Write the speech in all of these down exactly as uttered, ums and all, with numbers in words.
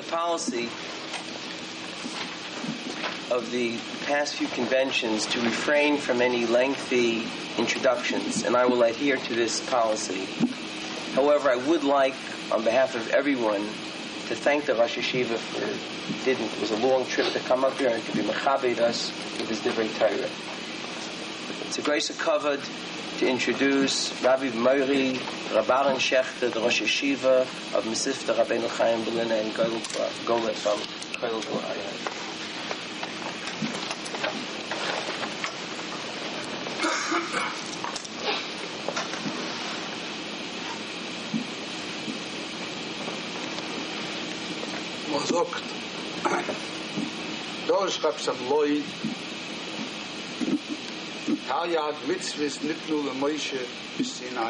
policy of the past few conventions to refrain from any lengthy introductions, and I will adhere to this policy. However, I would like, on behalf of everyone, to thank the Rosh Yeshiva for didn't. It was a long trip to come up here and to be mechabed us with his divrei Torah. It's a grace of kavod to introduce Rabbi Mori Rabbaran Shechter, the Rosh Yeshiva of Mesivta Rabbeinu Chaim Berliner and Gola from Kollel Guraya. Man sagt, da schreibt am Lloyd, Talyag Mitzvahs nicht nur der Moshe bis Sinai.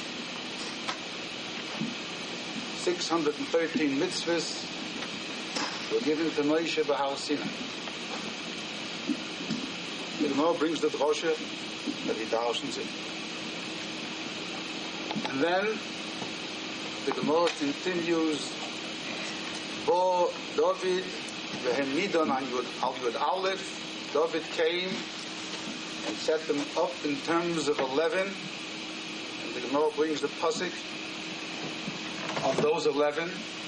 six hundred thirteen mitzvahs were given to Moshe by Har Sinai. The Gemara brings the drosha that he darshens it. And then the Gemara continues, Bo David v'hemidon an Yud al Yud Aleph. David came and set them up in terms of eleven. And the Gemara brings the pasuk of those eleven.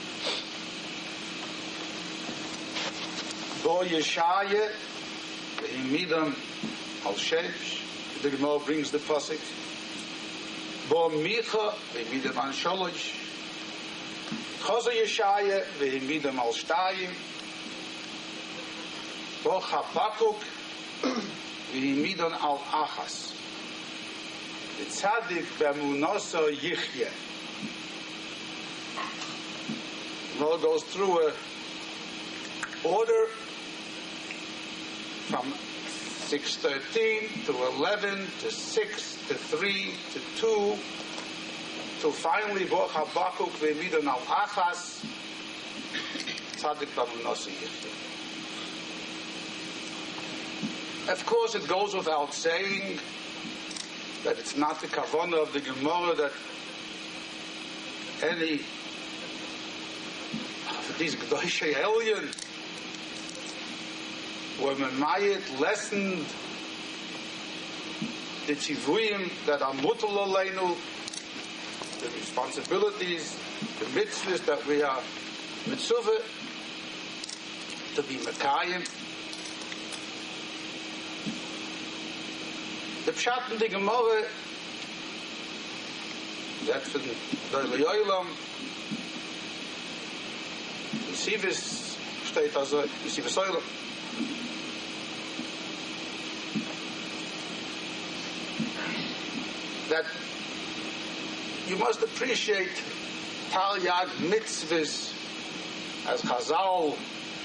Bo Yeshaya v'hemidon al Shesh. The Gemara brings the pasuk. Bo Micha v'hemidon an Sholosh. Chaza Yeshaya v'himidam al Shtayim. Bo Chabakuk v'himidam al Achas. The Tzadik b'emunasa Yichye. Now it goes through a order from six thirteen to eleven to six to three to two. So finally, Bo Chabakuk ve'emidan al Achas, Tzadik b'amunasa Yichye. Of course, it goes without saying that it's not the kavanah of the Gemara that any of these G'doshay Elyon were memayit, lessened the tzivuyim that are mutal aleinu, the responsibilities, the mitzvahs that we are mitzvah to be mekayim. The pshat in the Gemara that from the Yoilam, the Sivis steht also, the Sivis Yoilam. That you must appreciate Talyag mitzvahs as Chazal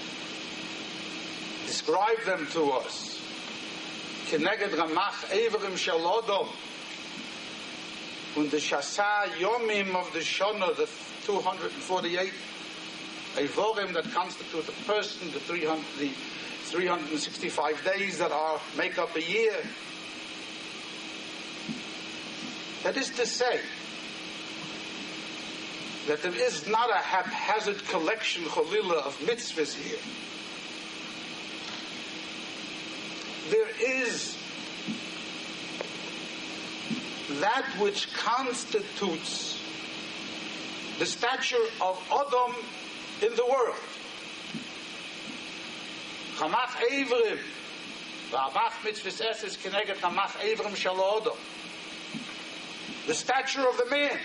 describe them to us. Keneged Ramach Everim Shalodom, and the Shasa Yomim of the Shona, the two hundred forty-eight Evorim that constitute a person, the three hundred, the three hundred sixty-five days that are make up a year. That is to say, that there is not a haphazard collection, cholila, of mitzvahs here. There is that which constitutes the stature of Adam in the world. Chamach Evrim, v'amach mitzvahs eses keneged chamach Evrim shel Adam. The stature of the man.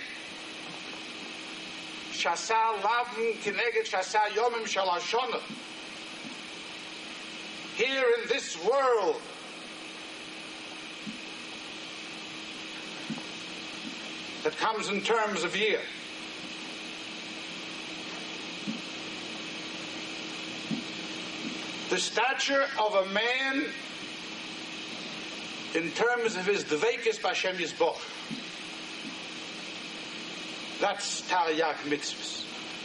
Shasa lavim keneged shasa yomim shel hashana. Here in this world, that comes in terms of year. The stature of a man in terms of his dveikis b'Hashem Yisboch. That's Taryag mitzvahs.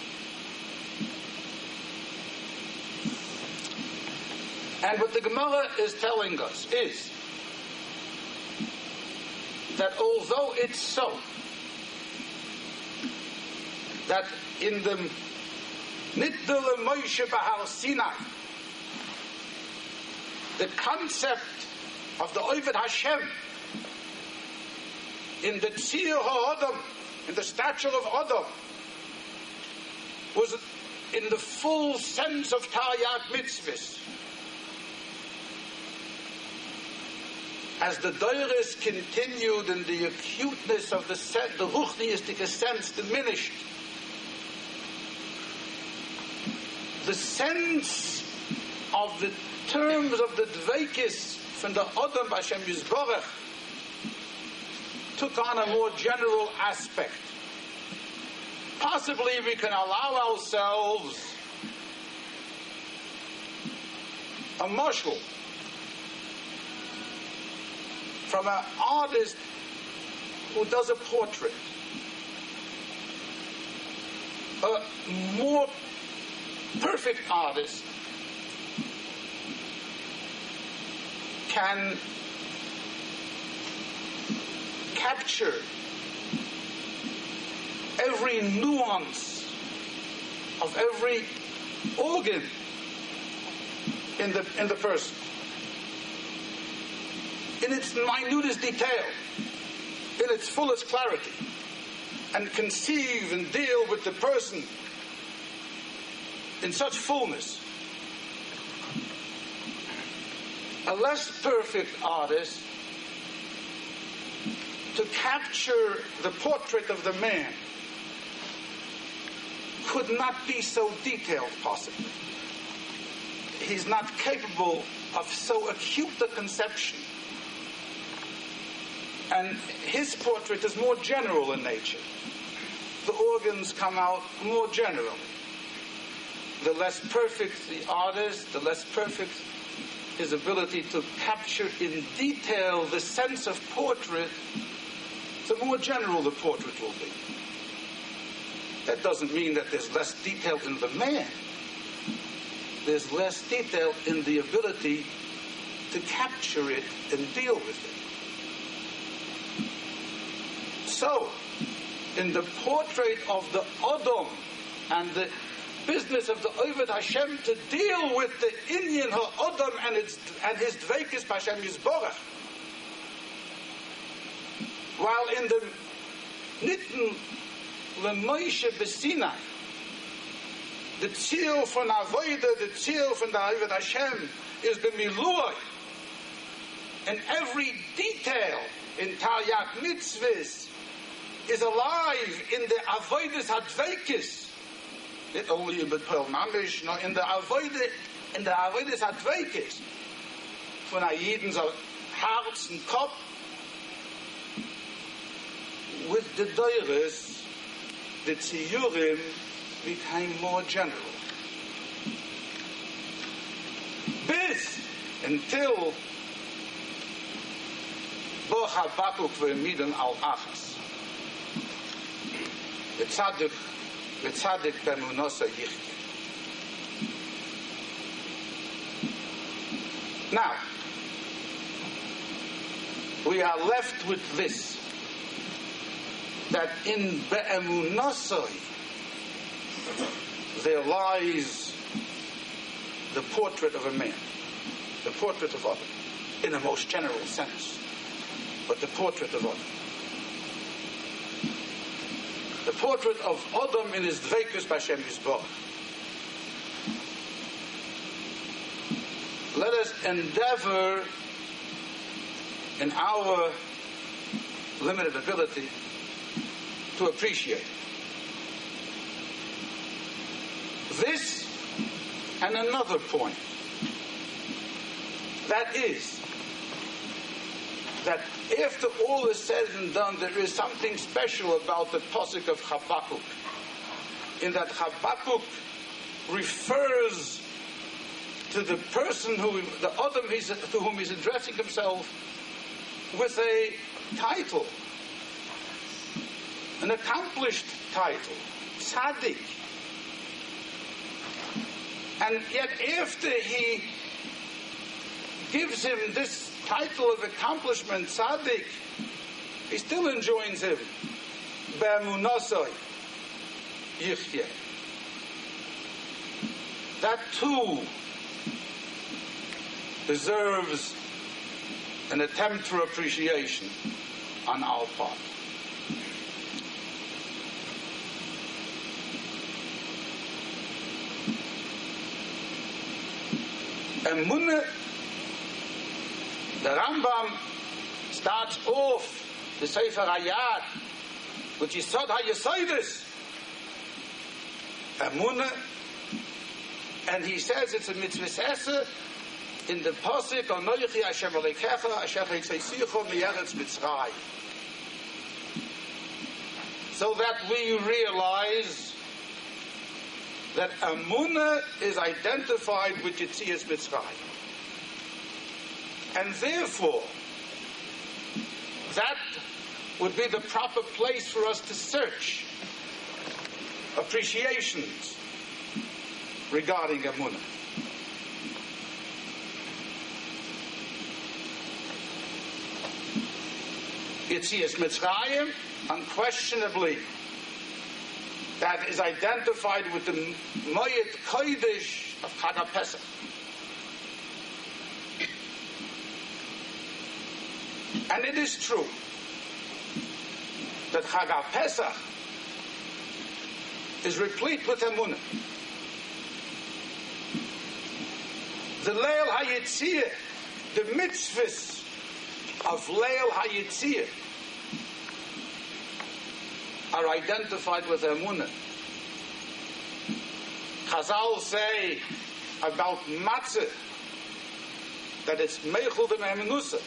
And what the Gemara is telling us is that although it's so that in the Nitdele Moshe Bahar Sinai. The concept of the Oved Hashem in the Tzir HaAdam, in the stature of Adam, was in the full sense of Taryag Mitzvahs. As the Doires continued and the acuteness of the set, the Ruchniistic sense diminished, the sense of the terms of the Dveikis from the Adam B'Hashem Yisborach took on a more general aspect. Possibly we can allow ourselves a mashal from an artist who does a portrait. A more perfect artist can capture every nuance of every organ in the in the person, in its minutest detail, in its fullest clarity, and conceive and deal with the person in such fullness. A less perfect artist, to capture the portrait of the man, could not be so detailed possibly. He's not capable of so acute a conception. And his portrait is more general in nature. The organs come out more general. The less perfect the artist, the less perfect his ability to capture in detail the sense of portrait, the more general the portrait will be. That doesn't mean that there's less detail in the man. There's less detail in the ability to capture it and deal with it. So, in the portrait of the Adam and the business of the Oved Hashem to deal with the Inyan HaAdam and, its, and his Dveikis B'Hashem Yisborach, while in the Nitten LeMoshe B'Sinai, the Tzir von Avodah, the Tzir von the Oved Hashem is the Miluah, and every detail in Taryag Mitzvahs is alive in the Avodas HaDveikis. Not only in the Pearl Mamish, no, in the Avodah, in the Avodas HaDveikis, von Ayidens Herz and Kopf, with the Doires, the Tziyurim became more general. Bis until Bo Habakuk ve'emiden al Achas. The Tzaddik, the Tzaddik b'emunasa yichke. Now, we are left with this, that in be'emunasai there lies the portrait of a man, the portrait of Adam, in the most general sense, but the portrait of Adam. The portrait of Adam in his Dveikus B'Hashem Yisborach. Let us endeavor in our limited ability to appreciate this and another point. That is, that after all is said and done, there is something special about the Pasuk of Habakkuk, in that Habakkuk refers to the person who, the Adam he's, to whom he's addressing himself, with a title, an accomplished title, Tzaddik. And yet after he gives him this title of accomplishment, Tzaddik, he still enjoins him, Be'emunasai Yichye. that too deserves an attempt for appreciation on our part. Emunah, the Rambam starts off the Sefer Hayat, which is Sod HaYesodis, Emunah, and he says it's a mitzvah esse in the Pasuk, Anochi Hashem Alekecha, Asher Hitzaysicho Me'eretz Mitzrayim. So that we realize that Emunah is identified with Yetzias Mitzrayim. And therefore, that would be the proper place for us to search appreciations regarding Emunah. Yetzias Mitzrayim, unquestionably, that is identified with the Moed Kodesh of Chag HaPesach. And it is true that Chag HaPesach is replete with Emunah. The Leil HaYetziyah, the mitzvahs of Leil HaYetziyah are identified with Emunah. Chazal say about matzah that it's meichel v'me'emunusa.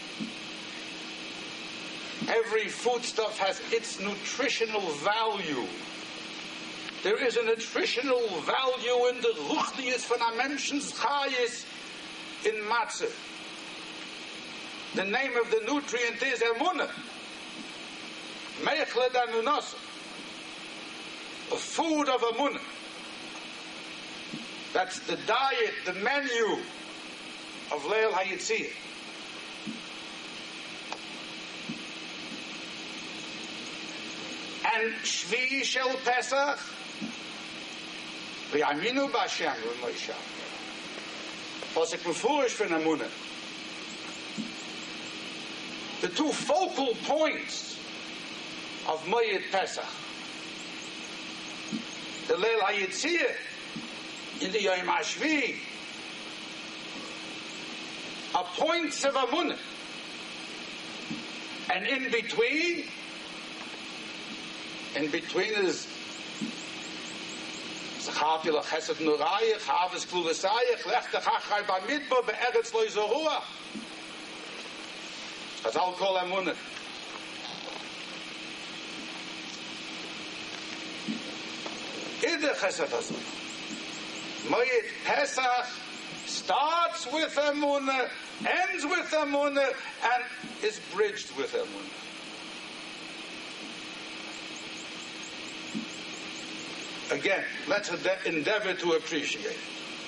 Every foodstuff has its nutritional value. There is a nutritional value in the ruchnius von a menschen's chayis in matzah. The name of the nutrient is Emunah. Meichle d'emunasa, a food of Emunah. That's the diet, the menu of Leil HaYetziyah. And Shvi Shel Pesach, V'yaminu b'Hashem v'Moshe. Pasuk mefurish for Emunah. The two focal points of Moed Pesach, the Leil HaYetziyah in the Yom HaShvi, are points of Emunah. And in between, in between is Zacharti L'Chesed Nurayich, Haves Kluvesayich, Lech Techachai B'Midbar, Be'eretz Lo Yizoruach. That's all called Emunah. Moed Pesach starts with Emunah, ends with Emunah, and is bridged with Emunah. Again, let's endeavor to appreciate it.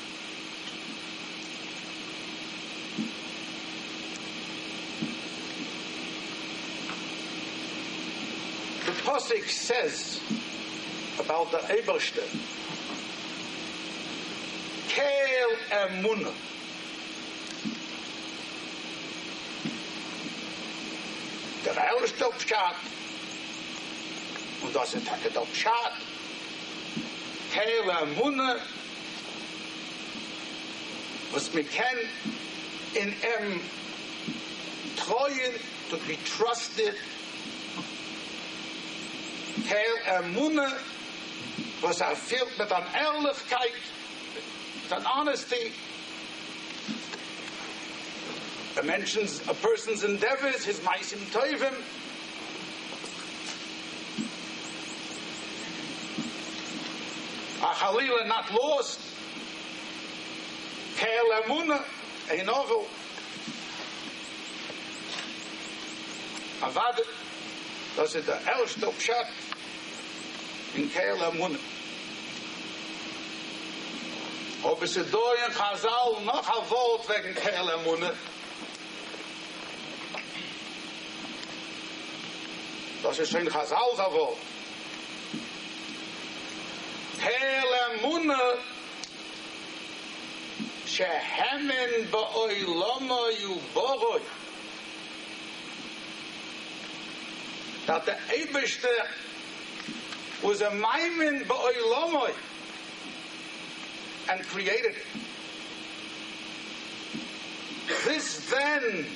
The Pasuk says about the Ebershter, Kel Emunah. Der erste Pshat, und das ist der Pshat, Kel Emunah, was wir kennen in em treuen, to be trusted, Kel Emunah, was erfüllt mit an Ehrlichkeit, with an honesty. A mentions a person's endeavors, his maisim tovim. A chalila not lost. Kel Emunah, a novel. Avad, das ist der erste Pshat in Kel Emunah. Ob es ist da in Chazal noch ein Wort wegen Kel Emunah. Das ist schon Chazal ein Wort. Kel Emunah Shehemen ba'oilama yuboroi. That the Eibishter was a maimin ba'oilamoi and created it. This then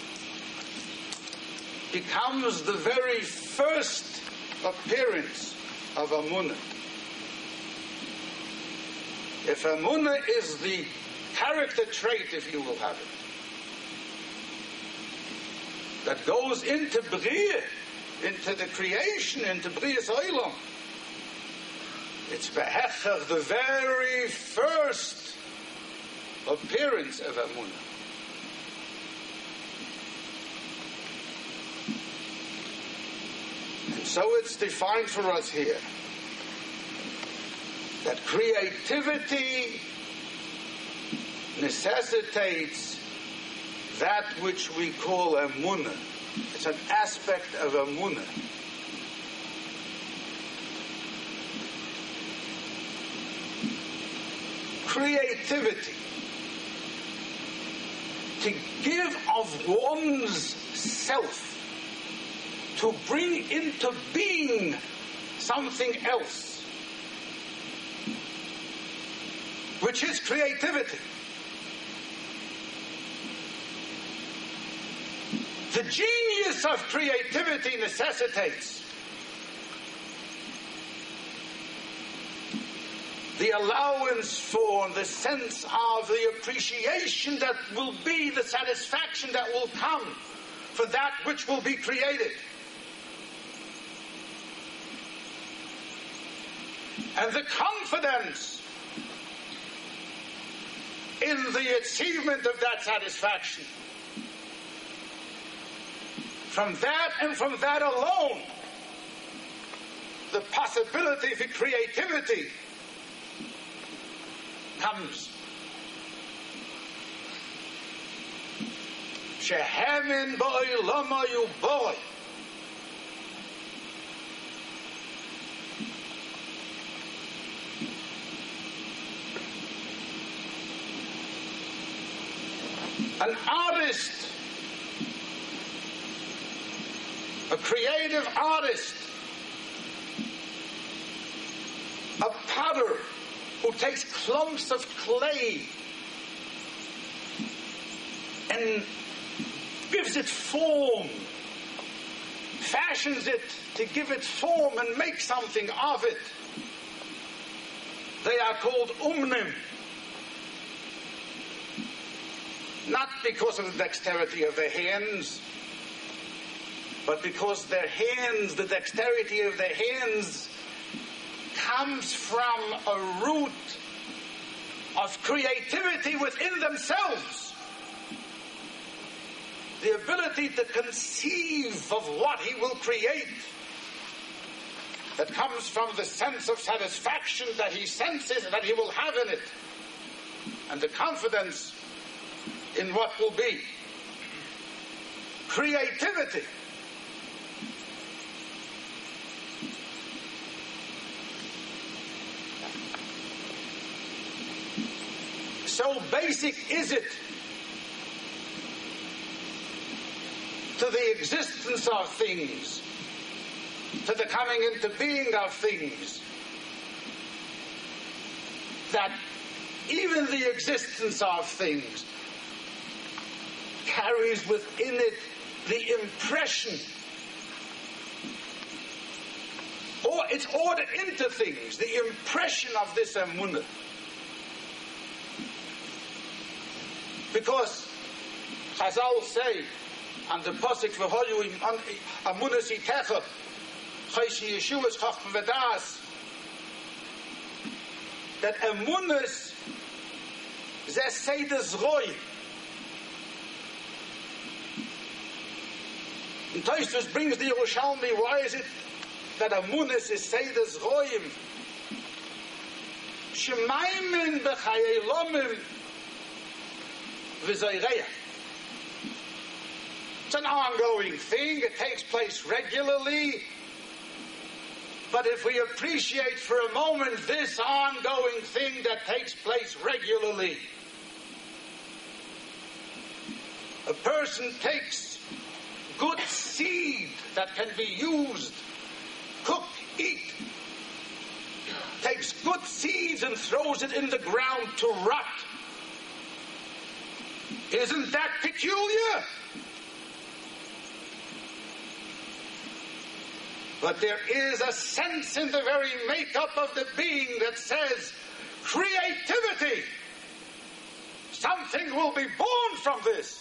becomes the very first appearance of Amunah. If Amunah is the character trait, if you will have it, that goes into Bria, into the creation, into Bria's Olam, it's Behecher, the very first appearance of Amunah. And so it's defined for us here that creativity necessitates that which we call Amunah. It's an aspect of Amunah. Creativity. To give of one's self. To bring into being something else. Which is creativity. The genius of creativity necessitates the allowance for, the sense of the appreciation that will be, the satisfaction that will come for that which will be created. And the confidence in the achievement of that satisfaction. From that and from that alone, the possibility for creativity comes. Shehemin ba'oilama yuboroi. An artist, a creative artist, a potter who takes clumps of clay and gives it form, fashions it to give it form and make something of it. They are called umnim. Not because of the dexterity of their hands, but because their hands, the dexterity of their hands, comes from a root of creativity within themselves. The ability to conceive of what he will create, that comes from the sense of satisfaction that he senses that he will have in it, and the confidence in what will be. Creativity. So basic is it to the existence of things, to the coming into being of things, that even the existence of things carries within it the impression, or it's ordered into things, the impression of this Amunah. Because Chazal say, and the Pasuk v'hoyu im Amunas itecha chayshi Yeshua's chacham v'das, that Amunas zeh seidas roy. And Tosfos brings the Yerushalmi, why is it that Amunas is seidas royim? Shemaimin b'chayei lomim v'zoyreya. It's an ongoing thing. It takes place regularly. But if we appreciate for a moment this ongoing thing that takes place regularly, person takes good seed that can be used, cook, eat, takes good seeds and throws it in the ground to rot, isn't that peculiar? But there is a sense in the very makeup of the being that says, creativity, something will be born from this.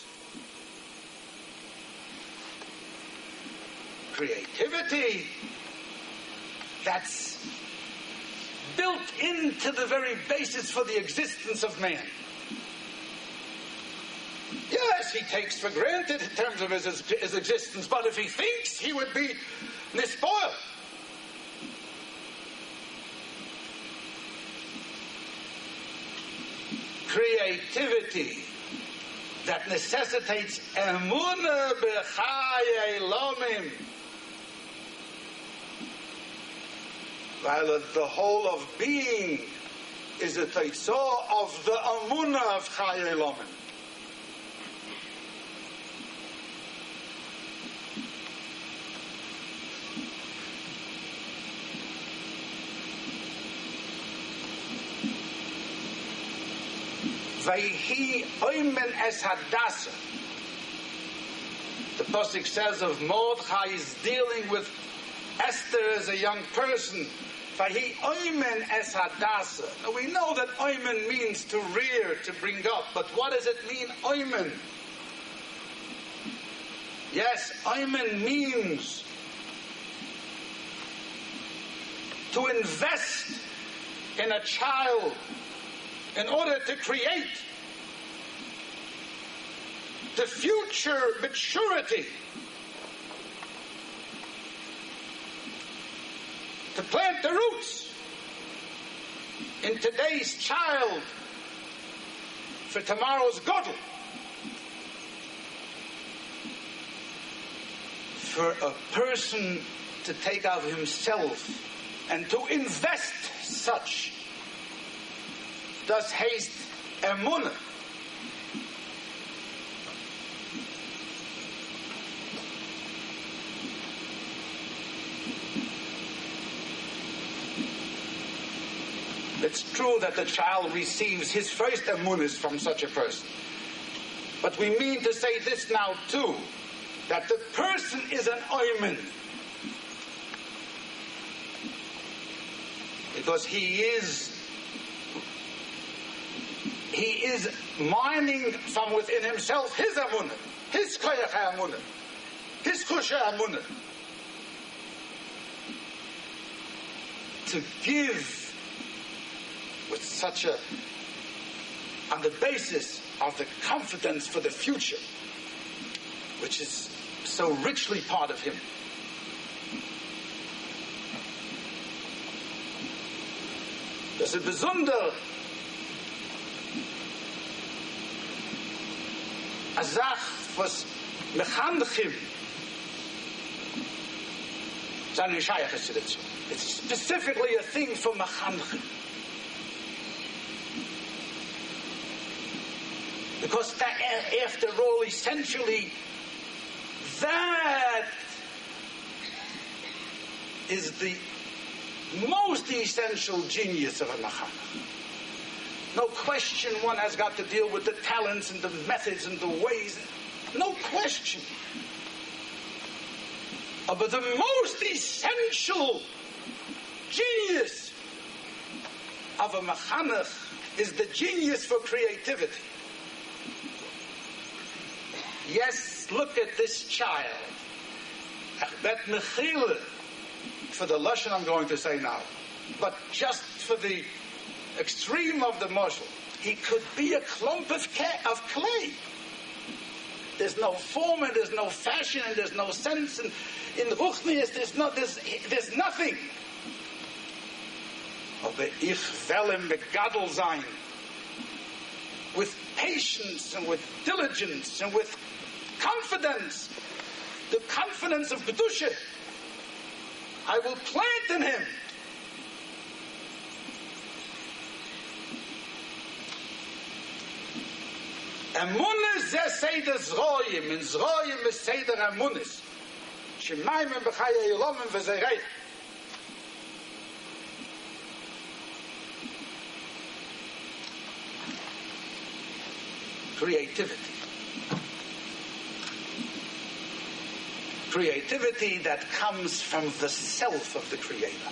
Creativity that's built into the very basis for the existence of man. Yes, he takes for granted in terms of his, his existence, but if he thinks, he would be despoiled. Creativity that necessitates emunah b'chayei lomim, while the whole of being is a teitzah of the emunah of chayei lomim. Vayhi oimen es Hadassah. The pasuk says of Mordechai is dealing with Esther as a young person. Vayhi oimen es Hadassah. Now we know that oimen means to rear, to bring up, but what does it mean, oimen? Yes, oimen means to invest in a child in order to create the future maturity, to plant the roots in today's child for tomorrow's gadol, for a person to take of himself and to invest such. Das heißt Emunah. It's true that the child receives his first emunahs from such a person. But we mean to say this now too, that the person is an oimen. Because he is He is mining from within himself his emunah, his koyach emunah, his kusha emunah, to give with such a, on the basis of the confidence for the future, which is so richly part of him. Das ist besonder a zach was mechanchim zane shaykhes to it. It's specifically a thing for mechanchim. Because that, after all, essentially, that is the most essential genius of a mechanch. No question one has got to deal with the talents and the methods and the ways. No question. Uh, but the most essential genius of a mechanech is the genius for creativity. Yes, look at this child. Bet mechila, for the lashon I'm going to say now, but just for the extreme of the marshal, he could be a clump of, ca- of clay. There's no form and there's no fashion and there's no sense, and in Ruchnius there's no there's there's nothing. Aber ich will ihm begadel sein, with patience and with diligence and with confidence, the confidence of Kedusha. I will plant in him Emunis ze seder zroyim, in zroyim is seder emunis. Shemaim b'chaya yilomim v'zerei. Creativity. Creativity that comes from the self of the Creator.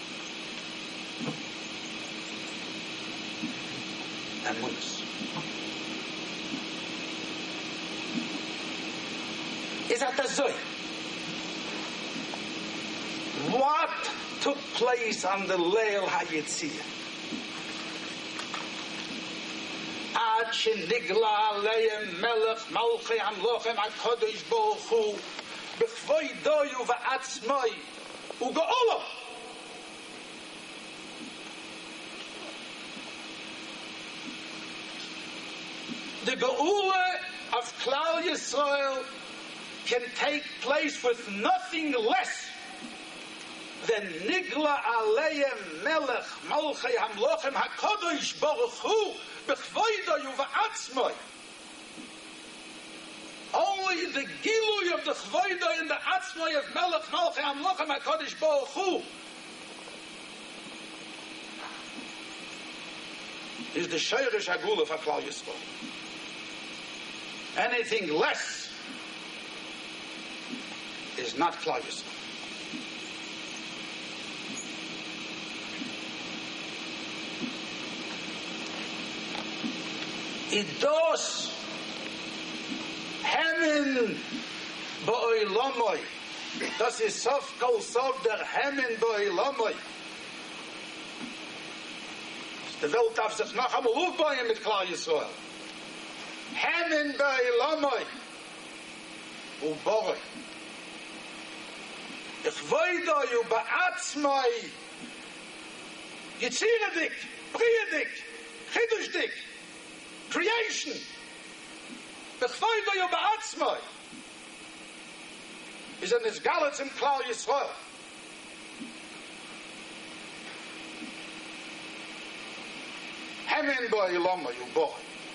Emunis. Is that the Zoy? What took place on the Leil HaYetzirah? Ad shenigla aleim melech malchei hamlochem HaKadosh Baruch Hu b'chvoidoyu v'atzmai u'ge'olam. The Geula of Klal Yisrael can take place with nothing less than Nigla Aleim Melech Malchei Hamlochem HaKadosh Baruch Hu b'chvoidoyu v'atzmai. Only the Gilui of the Chvoido and the Atzmai of Melech Malchei Hamlochem HaKadosh Baruch Hu is the Sheirish Hagula for Klal Yisrael. Anything less is not Klal Yisrael. It does Hemen ba'olamai. Das ist sof kol sof der Hemen ba'olamai. Die Welt darf sich noch einmal aufbauen mit Klal Yisrael. Hemen ba'olamai. U'borei. Ich voida yu ba'atzmai. Yitzira dik, bria dik, chidush dik. Creation. B'chvoido yu ba'atzmai. Is an isgalatz in Klal Yisrael. Hemen ba'ilama yu boy.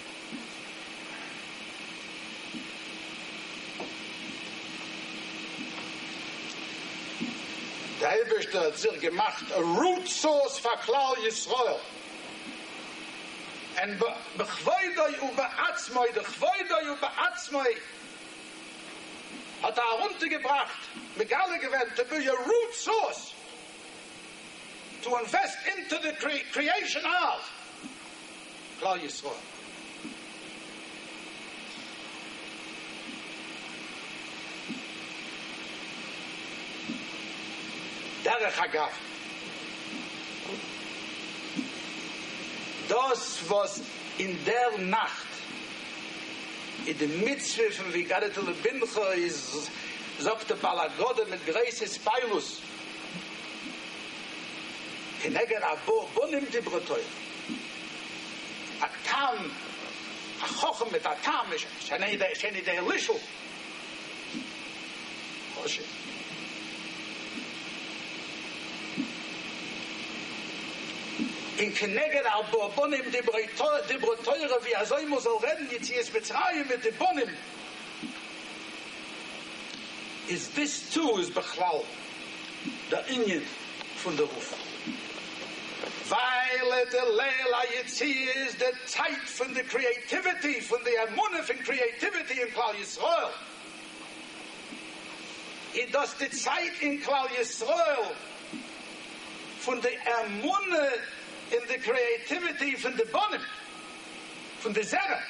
Der Eibishter hat sich gemacht a root source for Klal Yisrael. And b'chvoidoi u ba'atzmoi, the chvoidoi u ba'atzmoi hat er heruntergebracht, Megale gewend, to be a root source to invest into the cre- creation of Klal Yisrael. Derech Hagav. Das, was in der Nacht in der Mitzvah von Vigade to Lebincha ist, sagt der Balagode mit Greises Pailus. Keneger Abo, Bonim di Brotoy. A Tam, a Chochem mit a Tam, sheni de Elishul. Hoshe. In Keneger Abo, Bonim di Brotoy, wie er so immer soll reden, jetzt hier ist Mitzrayim mit den Bonim. Is this too is Bechlal, der Inyan von der Ruf. Weil der Leil HaYetzirah ist der Zeit von der Creativity, von der Emunah von Creativity in Klal Yisrael. It does die Zeit in Klal Yisrael von der Emunah in der Creativity von der Bonim, von der Zerah.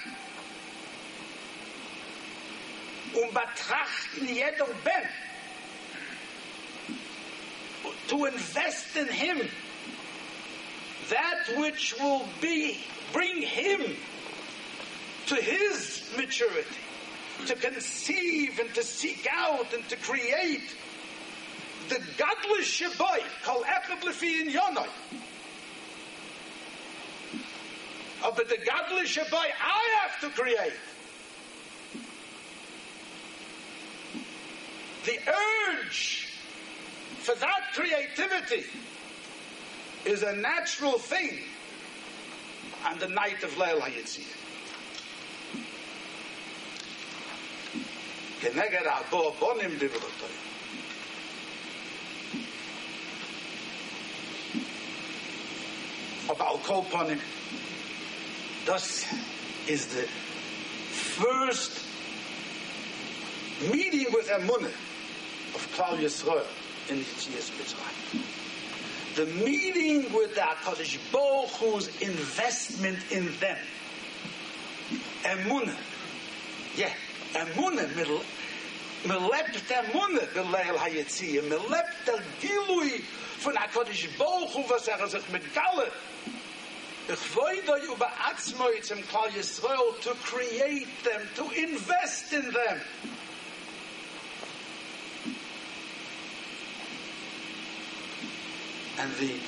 Und betrachten jeder Ben to invest in him that which will be bring him to his maturity, to conceive and to seek out and to create the godless shabai called Echad Lefi in Yonai. Oh, but the godless shabai I have to create. The urge for that creativity is a natural thing on the night of Leil HaYetzirah. Keneged abo bonim divrotoi. Aber al kol ponim, das is the first meeting with Emunah of Klal Yisrael in Yetzias Mitzrayim. The meeting with the HaKadosh Baruch Hu's investment in them. Emunah. Yeah, Emunah. Me lebt Emunah b'leil hayetziyah. Me lebt der Gilui von HaKadosh Baruch Hu, was er sich mit Galle. Ich wollte euch über Atzmoi zum Klal Yisrael to create them, to invest in them. And the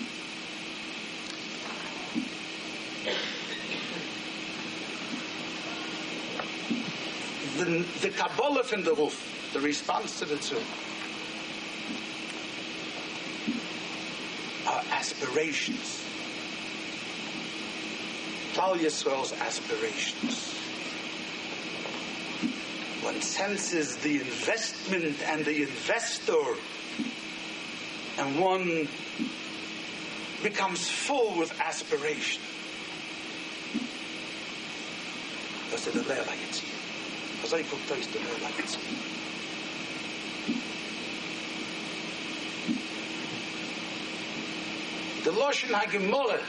the, the Kabbalah from the roof, the response to the two, are aspirations. Klal Yisrael's aspirations. One senses the investment and the investor, and one becomes full with aspiration. Das ist der Lehr Hayetziyah. Was ich gucke, da ist der Lehr Hayetziyah. The Lashon HaGemorah,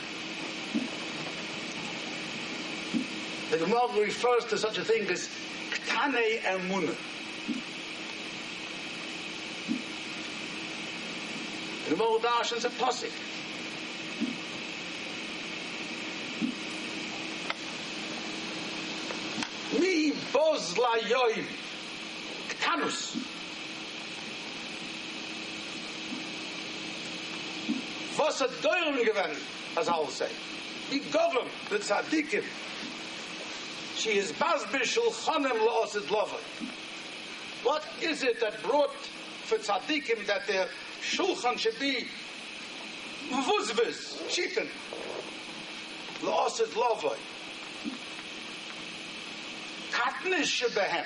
the Gemara refers to such a thing as Ktanei Emunah. The Gemara darshans a posik. Mi boz la yoim Ktanus. Was a deuren gewend, as I will say. I govern the tzaddikim. She is bazbishul chonem la'osid lovay. What is it that brought for tzaddikim that their shulchan should be mvuzviz, cheapened, la'osid lovay? Katnish shebehem.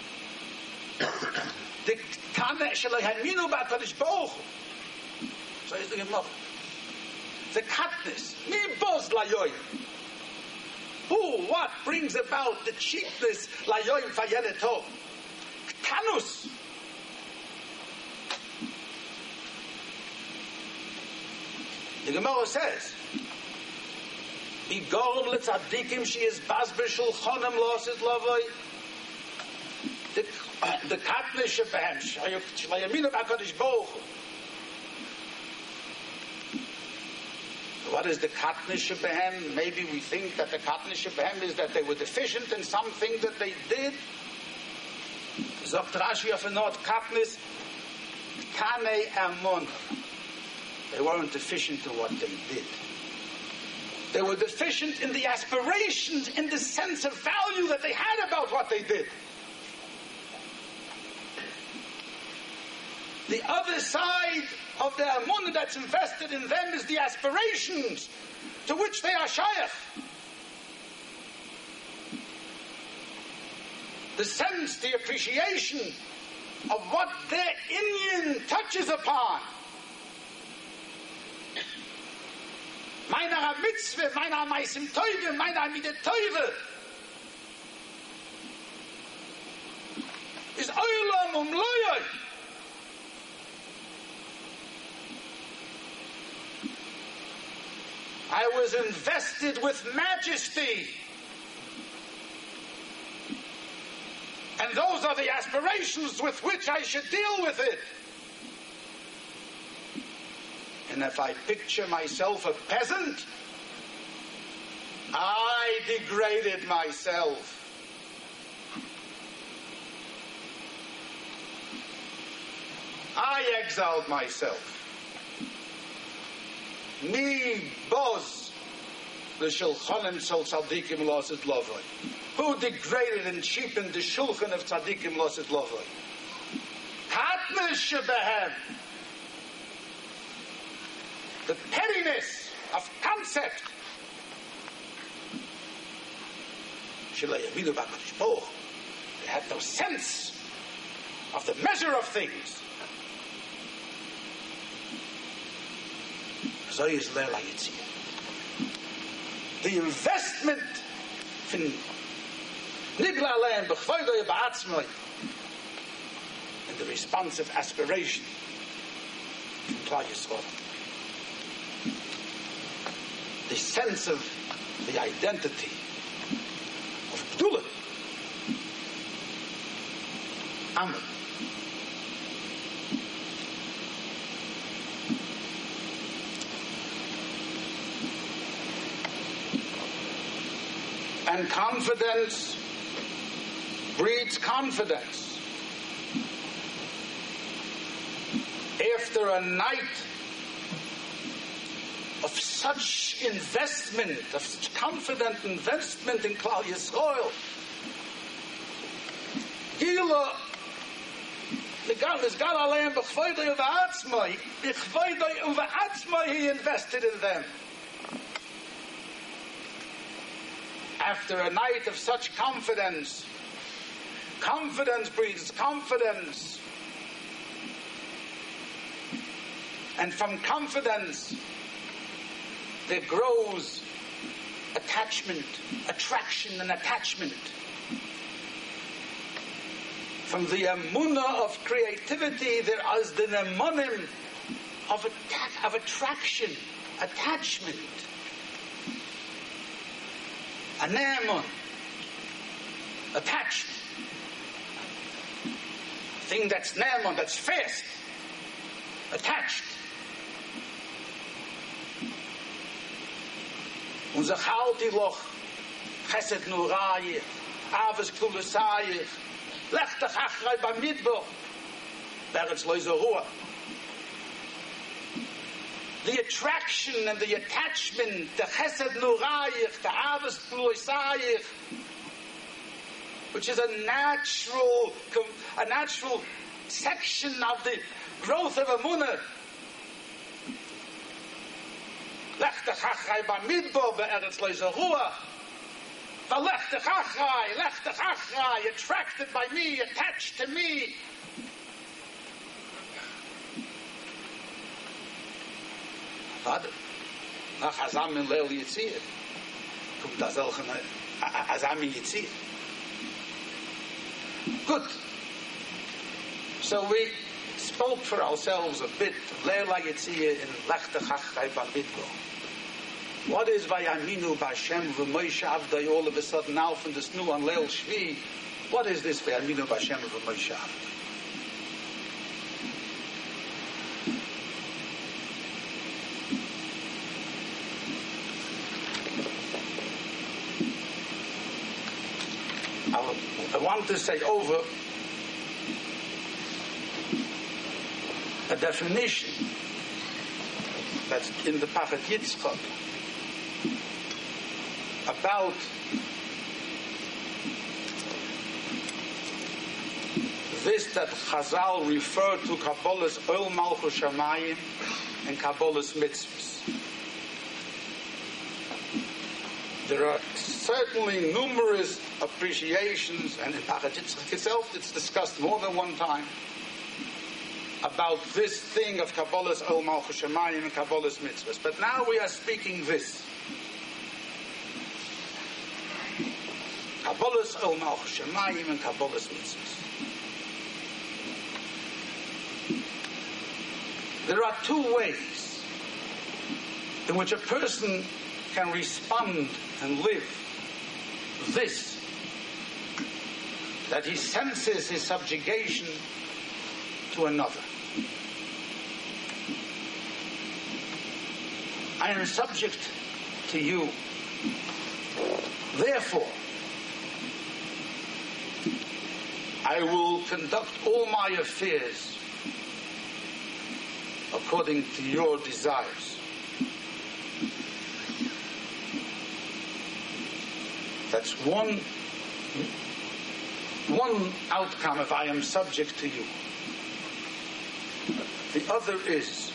The katnish sheleheminu ba'kadosh baruch hu. So is the Gemara. The katnish, mi boz layoyim. Who, what brings about the cheapness layoyim fayeneto? Ktanus. The Gemara says, Igor letzadikim she is bazbishul chonem losid lavoi. The the katnish shebehem shlayaminu b'akadosh baruch hu. What is the katnish shebehem? Maybe we think that the katnish shebehem is that they were deficient in something that they did. Zogt Rashi of a note, katnish kanei amon. They weren't deficient in what they did. They were deficient in the aspirations, in the sense of value that they had about what they did. The other side of the amunah that's invested in them is the aspirations to which they are shaykh. The sense, the appreciation of what their Inyan touches upon. Meiner mitzvah, meiner meisim teuve, meiner mide teuve is olam um loyoi. I was invested with majesty. And those are the aspirations with which I should deal with it. And if I picture myself a peasant, I degraded myself. I exiled myself. Mi boz the shulchanim shel tzaddikim losid lovoi. Who degraded and cheapened the shulchan of tzaddikim losid lovoi? Katnish shebehem. The pettiness of concept. They had no sense of the measure of things. So is Leila Yitzir. The investment in Nigla Lein B'chvoidoy Ba'atzmoi and the responsive aspiration from Klal Yisrael. The sense of the identity of Gdula. Amen. And confidence breeds confidence. After a night of such investment, of such confident investment in Klal Yisrael, Gila, the God is God Aleim b'chvoidoi u'va'atzmoi, b'chvoidoi u'va'atzmoi he invested in them. After a night of such confidence, confidence breeds confidence. And from confidence, there grows attachment, attraction and attachment. From the emunah of creativity, there is the nemonim of, atta- of attraction, attachment. A ne'emun, attached. Thing that's ne'emun, that's fast, attached. Unser Chalti loch, chesed nurayich, aves klulusayich, lechtach achrei b'midbar, beretz lo yizorua. The attraction and the attachment, the chesed nurayich, the aves klulusayich, which is a natural, a natural section of the growth of emunah. Lechtach achrei b'midbar, beretz lo yizorua. Lechtach achrei, lechtach achrei, attracted by me, attached to me. Vader, nach Azam in Leil Yitzir, kommt das auch in Azam in Yitzir. Good. So we spoke for ourselves a bit, Leil Yitzir in Lechtach achrei b'midbar. What is Vayaminu B'Hashem v'Moshe Avdai all of a sudden now from this new on Leil Shvi? What is this Vayaminu B'Hashem v'Moshe Avdai? I want to say over a definition that's in the Pachat Yitzchak about this that Chazal referred to Kabbalah's Oil Malchus Shamayim and Kabbalah's mitzvahs. There are certainly numerous appreciations, and in Pachat Yitzchak itself it's discussed more than one time, about this thing of Kabbalah's Oil Malchus Shamayim and Kabbalah's mitzvahs. But now we are speaking this. Kabbalah's Oil Malchus Shamayim and Kabbalah's mitzvahs. There are two ways in which a person can respond and live this, that he senses his subjugation to another. I am subject to you. Therefore, I will conduct all my affairs according to your desires. That's one, one outcome if I am subject to you. The other is,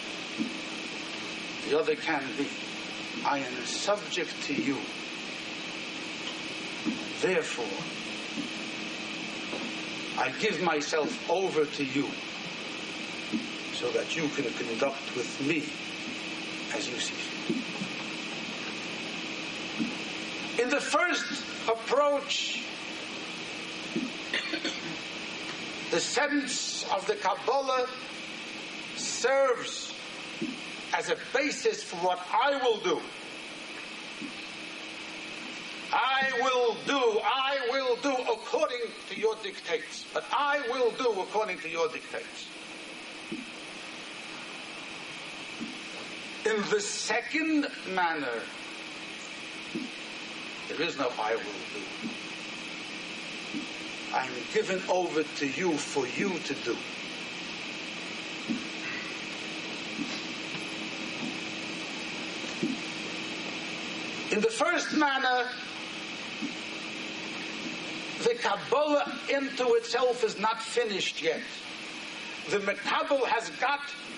the other can be, I am subject to you. Therefore, I give myself over to you so that you can conduct with me as you see fit. In the first approach, the sense of the Kabbalah serves as a basis for what I will do. I will do, I will do according to your dictates. But I will do according to your dictates. In the second manner, there is no I will do. I am given over to you for you to do. In the first manner, the Kabbalah into itself is not finished yet. The Mekabel has got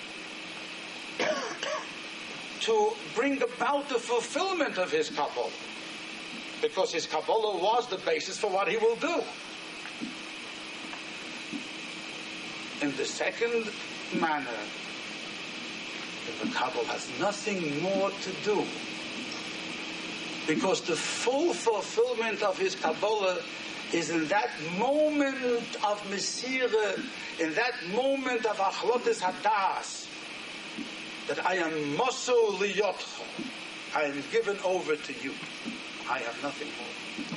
to bring about the fulfillment of his Kabbalah, because his Kabbalah was the basis for what he will do. In the second manner, the Mekabel has nothing more to do, because the full fulfillment of his Kabbalah is in that moment of Mesirah, in that moment of Achlotis Hadas, that I am Mosul Liyotcha. I am given over to you. I have nothing more.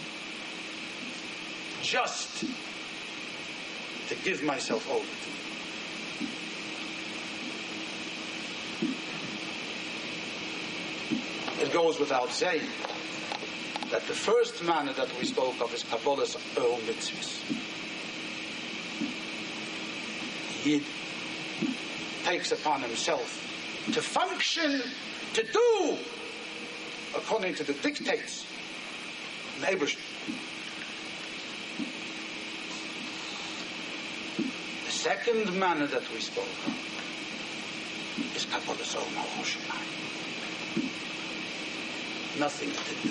Just to give myself over to you. It goes without saying that the first manner that we spoke of is Kabbalah's Earl Mitzvahs. He takes upon himself to function, to do according to the dictates of the Eibusher. The second manner that we spoke of is Kabbalah's Earl Malchus Shemayim. Nothing to do.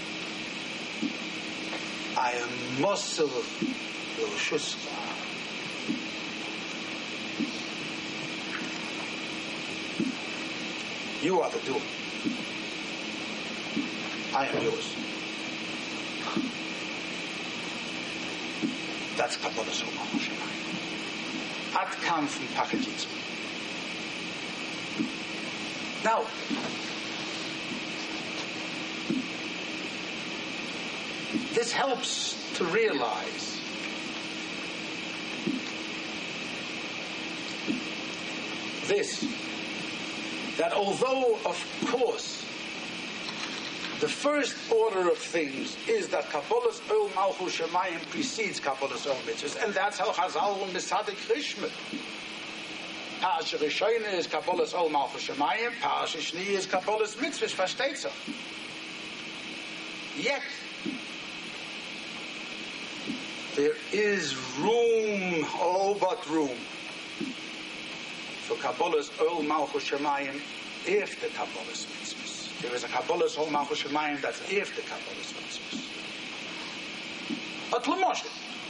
I am Mosul Yerushuska. You are the doer. I am yours. That's Kabbalah's Earl Shemayim. At kam from Pakajitz. Now, this helps to realize this, that although, of course, the first order of things is that Kabbalah's Earl Malchus Shemayim precedes Kabbalah's Earl Mitzvahs, and that's how Chazal Misadik Rishmet. Parasha Rishayna is Kabbalah's Earl Malchus Shemayim, Parasha Shni is Kabbalah's Mitzvahs, versteht sich. Yet, there is room, oh but room, for Kabbalah's Earl Malchus Shemayim after Kabbalah's Mitzvahs. There is a Kabbalah's Earl Malchus Shemayim that's after Kabbalah's Mitzvahs. But L'Moshe,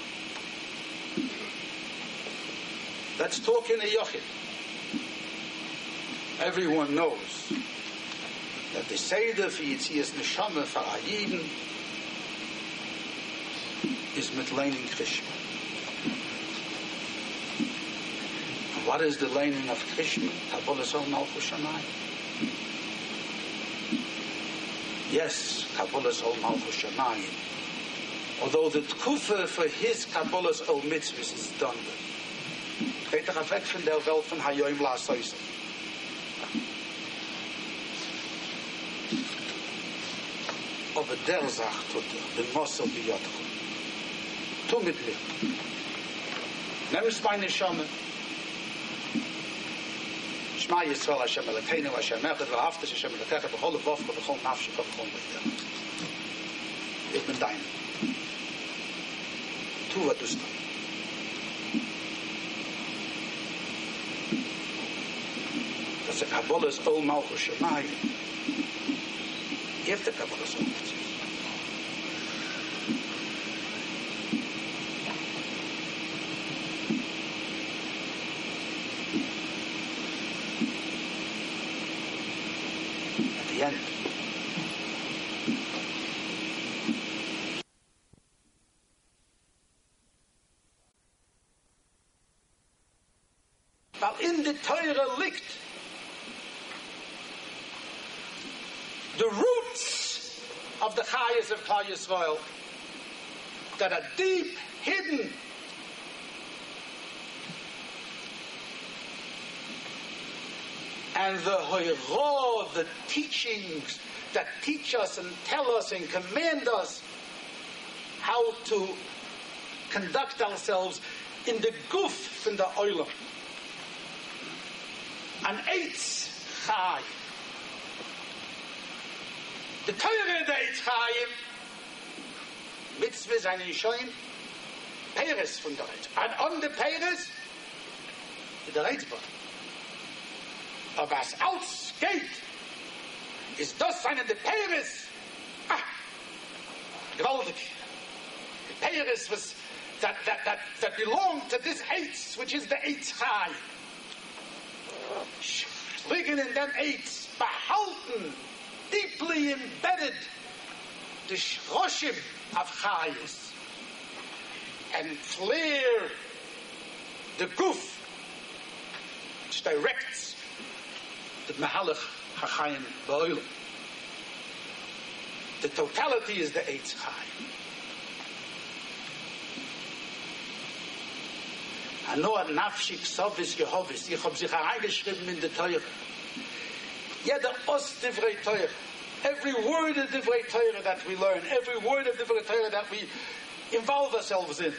let's talk in a Yochid. Everyone knows that the Seder for Yitzias Neshama for Ayidin is mit leining Krishma. And what is the leining of Krishma? Kabbalah's Earl Malchus Shemayim. Yes, Kabbalah's Earl Malchus Shemayim. Although the Tkufa for his Kabbalah's Earl Mitzvahs is done. Geht er weg von der Welt von Hayoim La'asoysa. Aber der sagt, tut er, den Mossel biyotcha. Tu mit mir. Nimmst meine Schamme. Shema Yisrael Hashem Elokeinu Hashem Echad v'ahavta Hashem Elokecha b'chol levavcha b'chol nafshecha b'chol leitecha. Ich bin dein. Tu was du sagst. Das ist Kabbalah's Earl Malchus Shemayim. After Kabbalah's Earl Mitzvahs. At the end. Weil in the Teure liegt the roots of the Chayes of Klal Yisrael that are deep hidden and the Hoirah, the teachings that teach us and tell us and command us how to conduct ourselves in the guf from the oilam. An eitz chai. The Teure der Eitz Chaim, mitzvah seinen Schoen, Peres von der Eitz. And on the Peres, der Eitzbar. Aber was ausgeht, ist das seine der Peres. Ah, gewaltig. The Peres was that, that, that, that belong to this Eitz, which is the Eitz Chai. Liegen in them Eitz, behalten, deeply embedded, the shroshim of Chayes, and flare the guf, which directs the Mahalach HaChayim Ba'olam. The totality is the Eitz Chai. Anoa nafshik sovis Yehovis. Ich hab sich hereingeschrieben in the Teure. Jeder Ost Divrei Teure. Every word of Divrei Teure that we learn, every word of Divrei Teure that we involve ourselves in,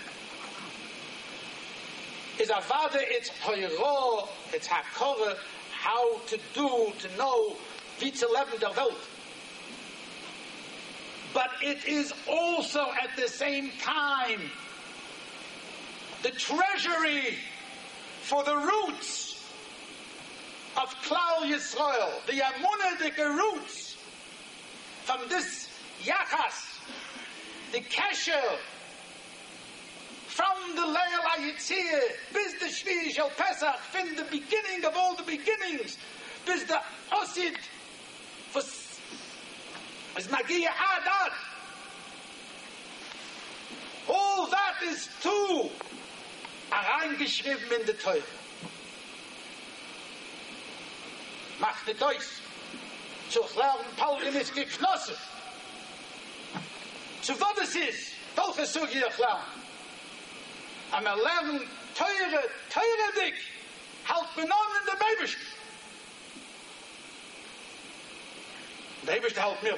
is avada, it's Hoirah, it's Hakora, how to do, to know, wie zu leben der Welt. But it is also at the same time the treasury for the roots of Klal Yisrael, the Amunadike roots from this Yachas, the Kesher, from the Leil HaYitzir, bis the Shvi Shel Pesach, from the beginning of all the beginnings, bis the Osid, was Magia Adad. All that is too hereingeschrieben in the Teure. Macht nicht aus. Zu lernen, Paulin ist geknossen. Zu was es ist, welche Suche ich lernen. Und wir lernen Teure, Teure dich, halt man an in der Babysche. Der Babysche halt mir.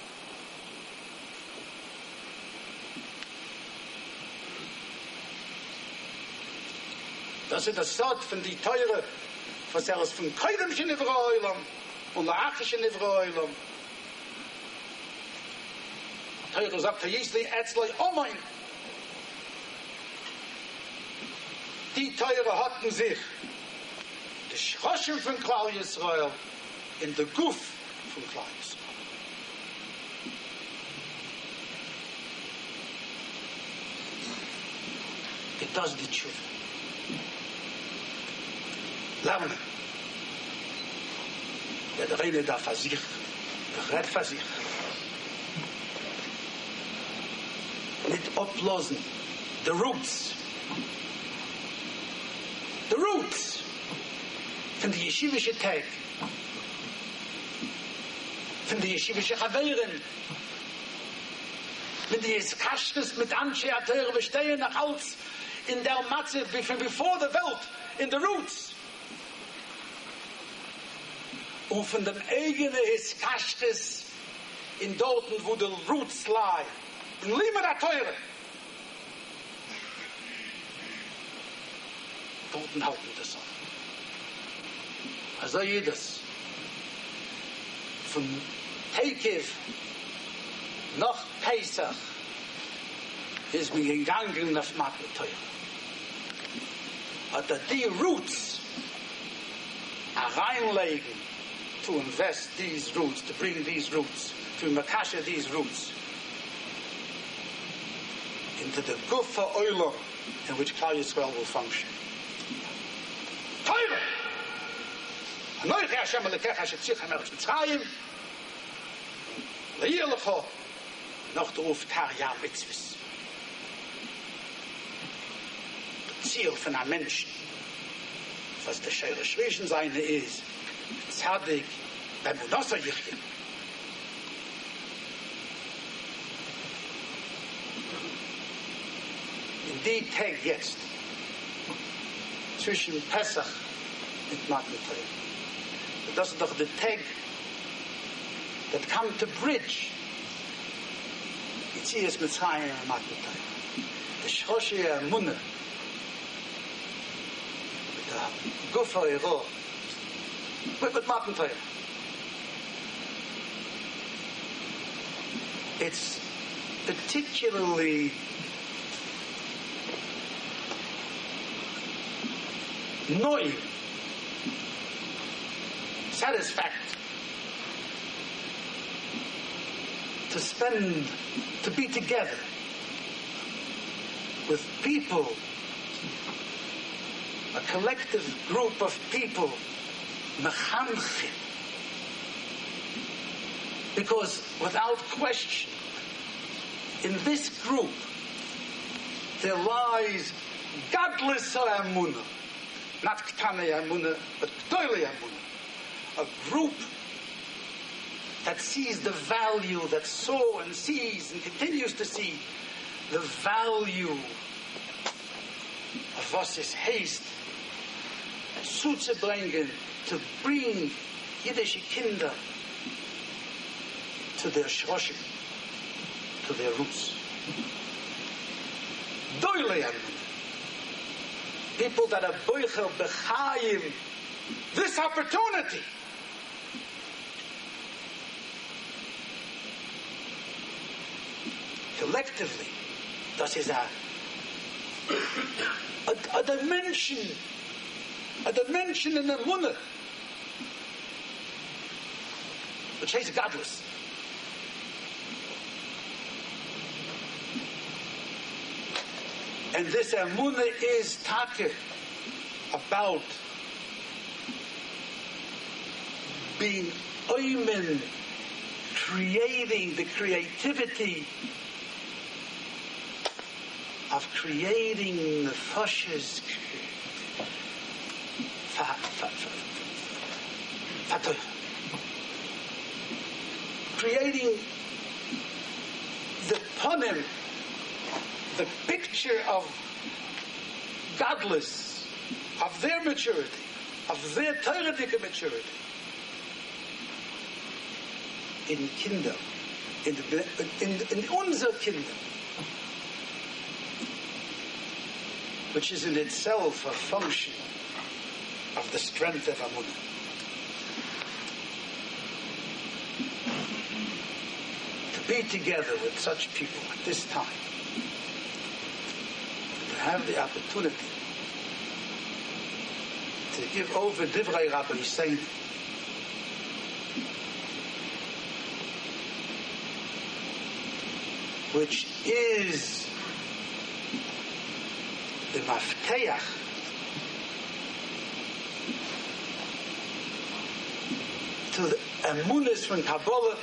Das ist das Sod von die Teure, was er ist von Keidemschen Nivroilam und der Achischen Nivroilam. Teure sagt, Jesli Etzloi Omein. Die Teure hatten sich die Schroschen von Klal Yisrael in der Guf von Klal Yisrael. It does the truth. Lernen. Der Reine darf für sich, der Red für sich. Nicht ablosen. The roots. The roots von der yeshivische Tag. Von der yeshivische Chaveiren. Mit der Kaschkes, mit Anshe Ateure bestehen nach als in der Matze, from before the Welt, in the roots. Und von dem eigenen Hiskaschkes in dorten, wo die Roots lie. In Lima der Teure. Dorten halten das an. Also jedes. Von Tekiv noch Pesach ist mir gegangen auf Mathe Teure. Hat er die Roots hereinlegen to invest these roots, to bring these roots, to makasha these roots into the Gufa Oilam in which Klal Yisrael will function. Teure! Anoich Hashem Elokecha shetzich Melech Mitzrayim. Leir lecho noch der Ruf Tarja Mitzvahs. Das Ziel von einem Menschen, was der Schere Schwischen seine ist, Zadig beim Munosser Yichim. In die Tag jetzt, zwischen Pesach und Matan Torah, das ist doch der Tag that come to bridge Yitzias Mitzrayim and Matan Torah. The Shoshi Emunah, the Gufa Eiro, with Matan Torah. It's particularly noi, satisfactory to spend, to be together with people, a collective group of people, mechanchim. Because without question, in this group, there lies godless emunah, not ktane emunah, but gdoile emunah, a group that sees the value, that saw and sees and continues to see the value of was is haste zuzubringen, to bring Yiddish Kinder to their shroshim, to their roots. Doile people that are boicher bechayim this opportunity. Collectively, das is a, a, a dimension, a dimension in the munah which is godless. And this emunah is talking about being oimen, creating the creativity of creating the foshes, creating the ponem, the picture of godless, of their maturity, of their Torah-dike maturity in kingdom, in, the, in, in unser kingdom, which is in itself a function of the strength of Amunah. To be together with such people at this time, to have the opportunity to give over Divrei Rabbi Hussein, which is the mafteach to the emunas from Kabbalah.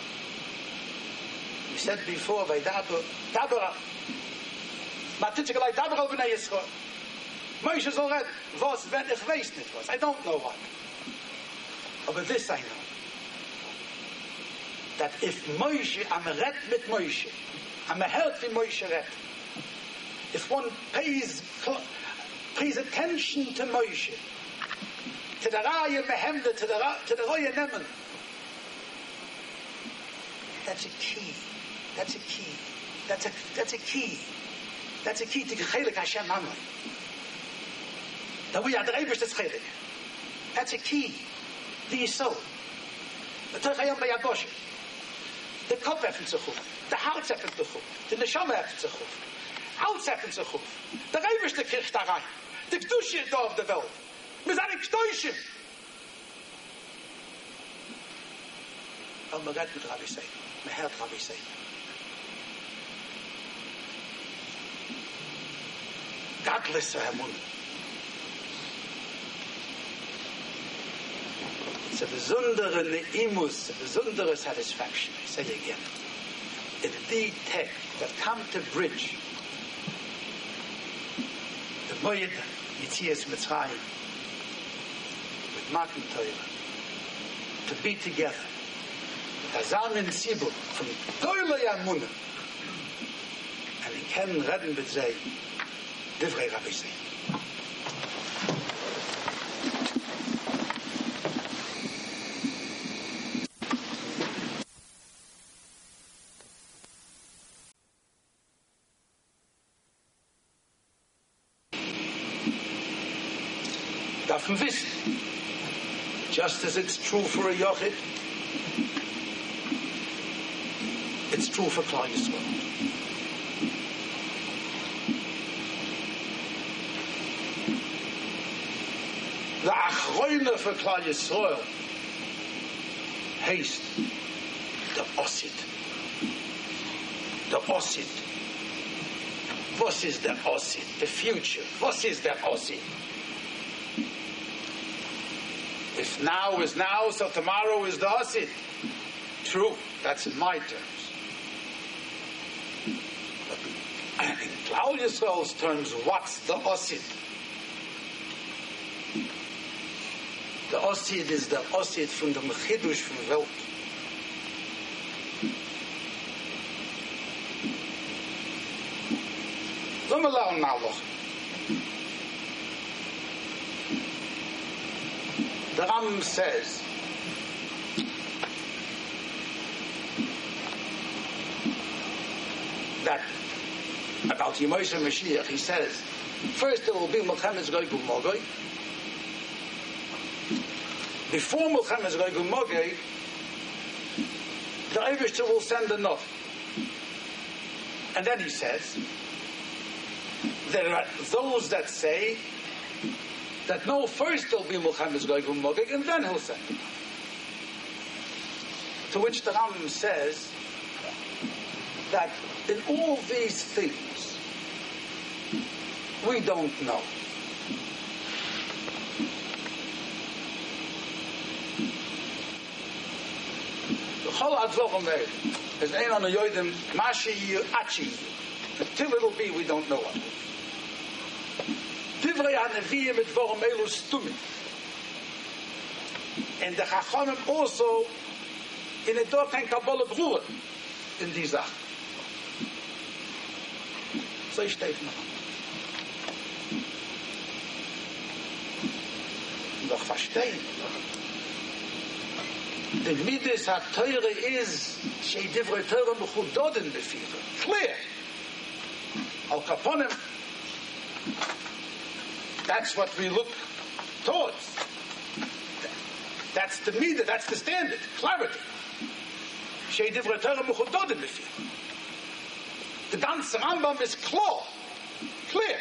We said before, by Dabra, Dabra, Matitzikalai Dabra over Yisrael. Moshe soll reden. Was, wenn ich weiß nicht was. I don't know what. Aber this I know. That if Moshe, am red mit Moshe, am hört wie Moshe red, if one pays pays attention to Moshe, to the Raya Mehemda, to the to the Raya Neman, that's a key. That's a key. That's a that's a key. That's a key to Gechelik Hashem Amri. That we are the Eibush that's Chelik. That's a key. The Yisod. The Tochayam Bayaboshe. The Kopf effent sich auf. The Hals effent sich auf. The Neshama effent sich auf. Alles effent sich auf. Der Eibush kriegt da rein. Die Gdusche da auf der Welt. Wir sind ein Gdusche. Aber man redet mit Rabbi Seid. Man hört Rabbi Seid. Godless Emunah. It's a besondere neimus, a besondere satisfaction. I say again, in the tech that come to bridge the Moed Yitzias Mitzrayim with Matan Torah, to be together, Tazamin Sibur from Goyle Yamunah, and he can redden with say, Divrei Rabbi say. Darf wissen, just as it's true for a Yochid, it's true for Klal Yisrael. The Achroine for Klal Yisrael heißt the Osid. The Osid. What is the Osid? The future. What is the Osid? If now is now, so tomorrow is the Osid. True, that's in my terms. But in Klal Yisrael's terms, what's the Osid? The Osid is the Osid from the Mechidush from Welt. Lass mal lernen nachlochen. The Ram says that about Yemoshe Mashiach, he says, first there will be Melchemes Gog u'Magog. Before Melchemes Gog u'Magog, the Eibishter will send a note. And then he says, there are those that say that no, first there'll be Melchemes Gog u'Magog, and then he'll send it. To which the Rambam says that in all these things, we don't know. The whole Advochem is ein on a yoidim, mashi yu, achi yu. Until it'll be, we don't know what it is. Divrei HaNeviim mit Dvorim Elu Stumim. And the Chachamim also in a dort ein Kabbalah Brura in die Sache. So ich steht noch. Doch verstehen. The Midas HaTeure is Shei Divrei Teure Mechudoden Befira. Clear. Al Kaponim. That's what we look towards. That's the midah, that's the standard. Clarity. Shei Divrei Torah Mechudoden Befira. The ganze Rambam is clear. Clear.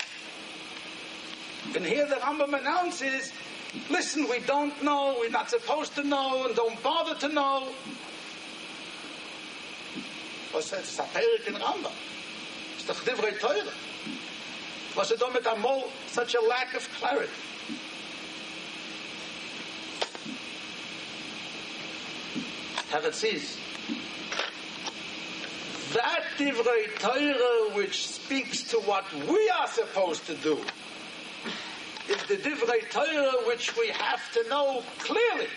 And here the Rambam announces, listen, we don't know, we're not supposed to know, and don't bother to know. Was ist Saperik in Rambam? It's doch Divrei Torah. Was it mit amol such a lack of clarity? Havetzis. That Divrei Torah which speaks to what we are supposed to do is the Divrei Torah which we have to know clearly.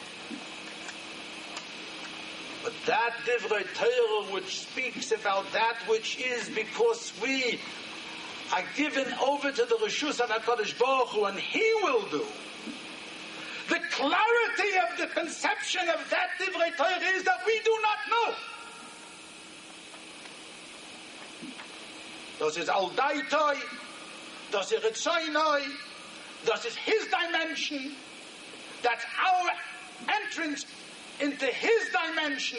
But that Divrei Torah which speaks about that which is because we are given over to the Reshus and HaKadosh Baruch Hu, and He will do. The clarity of the conception of that Divrei Torah is that we do not know. Das ist Al Daitoi, das ist Ritzainoi, das is His dimension, that's our entrance into His dimension.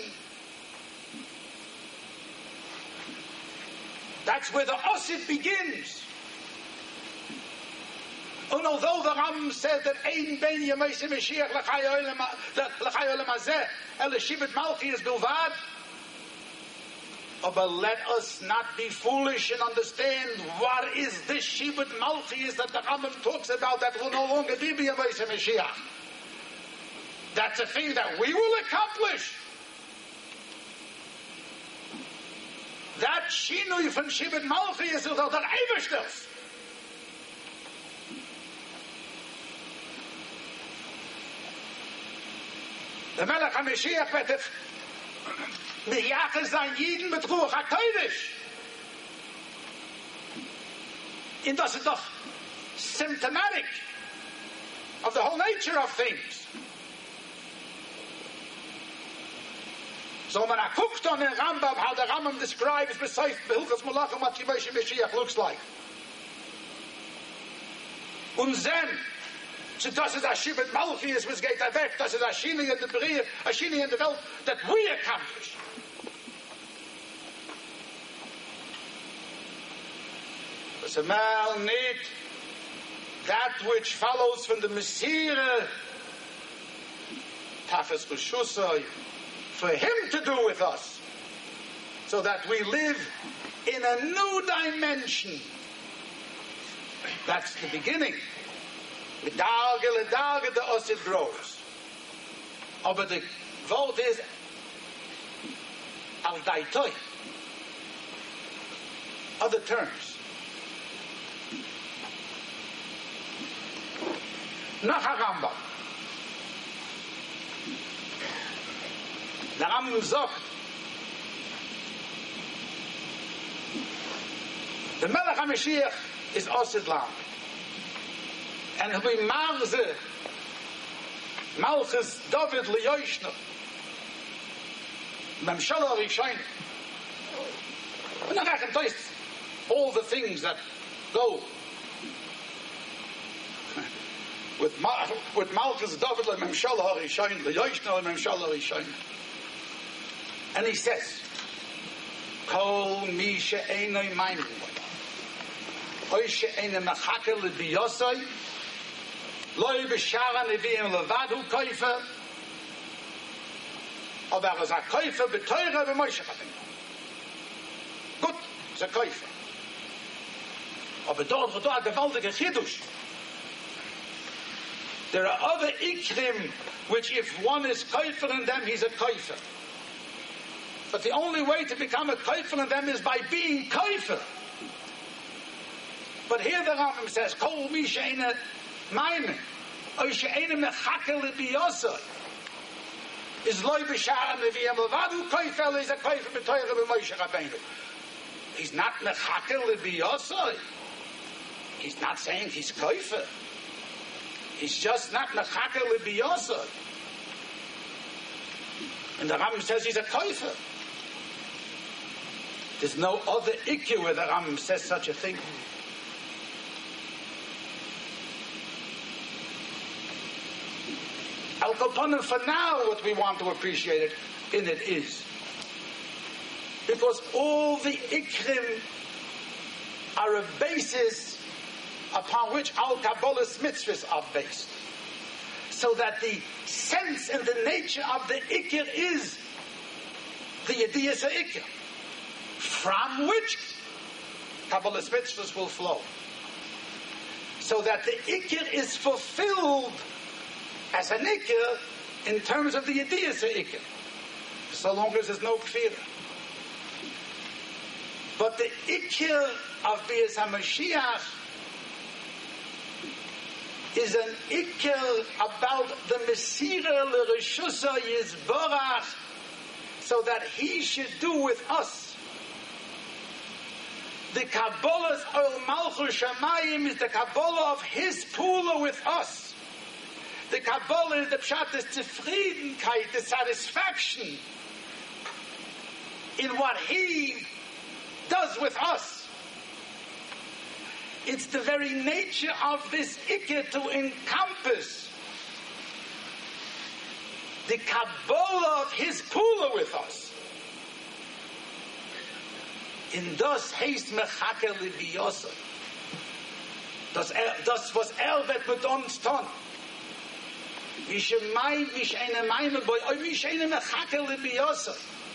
That's where the Osid begins. And although the Ram said that Ein Ben Yemoshe Mashiach L'chai Olam Hazeh El Shibut Malchi is Bilvad, but let us not be foolish and understand what is this Shibut Malchi is that the Rambam talks about that will no longer be Yemoshe Mashiach. That's a thing that we will accomplish. That Shinui von Shibud Malchi is der Ebersters. Der Melech HaMashiach wird Miyachas sein Jiden mit Ruach HaKodesh. And das ist doch symptomatic of the whole nature of things. So when I cooked on the Rambam, how the Rambam describes besides Hilchos Malachim what Moshe Mashiach looks like. Und then, so das ist a Shibud Malchi, es was geht weg, das ist a Shini in der Brie, a Shini in der Welt, that we accomplish. It's a mal need that which follows from the Messiah, Tafes Rishusai, for him to do with us, so that we live in a new dimension. That's the beginning. With Darge le Darge the Osid grows. Aber the word is al daitoi. Other terms. Nach a Rambam. Der Rambam sagt, the Melech HaMashiach is Osid Lam. And he'll be Marze, Malchus David Leyoshna, Memshala Rishain. And then I can taste all the things that go with, Ma- with Malchus David Memshala Rishain, Leyoshna Memshala Rishain. And he says, Kol mi she'enoi meinim oi she'enoi mechake lebiyosai loi b'shara neviim levadu koifer aber er ist a koifer beteure b'Moshe Rabbeinu. Gut, es ist a koifer. Aber dort wird a gewaltige Chiddush. There are other ikrim which if one is koifer in them, he's a koifer. But the only way to become a koifer in them is by being koifer. But here the Rambam says, Kol mi she'ena maimin, oy she'ena mechake lebiyosai, is loy b'shara neviyam levadu koifer, is a koifer b'toyre b'Moshe Rabbeinu. He's not mechake lebiyosai. He's not saying he's koifer. He's just not mechake lebiyosai. And the Rambam says he's a koifer. There's no other ikku where the Rambam says such a thing. Al Kopanim, for now, what we want to appreciate it in it is because all the ikrim are a basis upon which Al Kabbalah's mitzvahs are based. So that the sense and the nature of the ikr is the Yediyas HaIkr, from which Kabbalah's mitzvahs will flow. So that the ikr is fulfilled as an ikr in terms of the Yediyas HaIkr, so long as there's no kfir. But the ikr of Bias HaMashiach is an ikr about the Mesira l'Reshusa Yizborach, so that he should do with us. The Kabbalah's Ol Malchus Shamayim is the Kabbalah of his Pula with us. The Kabbalah is the Pshat, the Zufriedenkeit, the satisfaction in what he does with us. It's the very nature of this Ikr to encompass the Kabbalah of his Pula with us. In das heißt Mechake Lebiyosai. Das, das was er wird mit uns tun. Mich mein, mich eine Meime bei euch, mich eine Mechake Lebiyosai.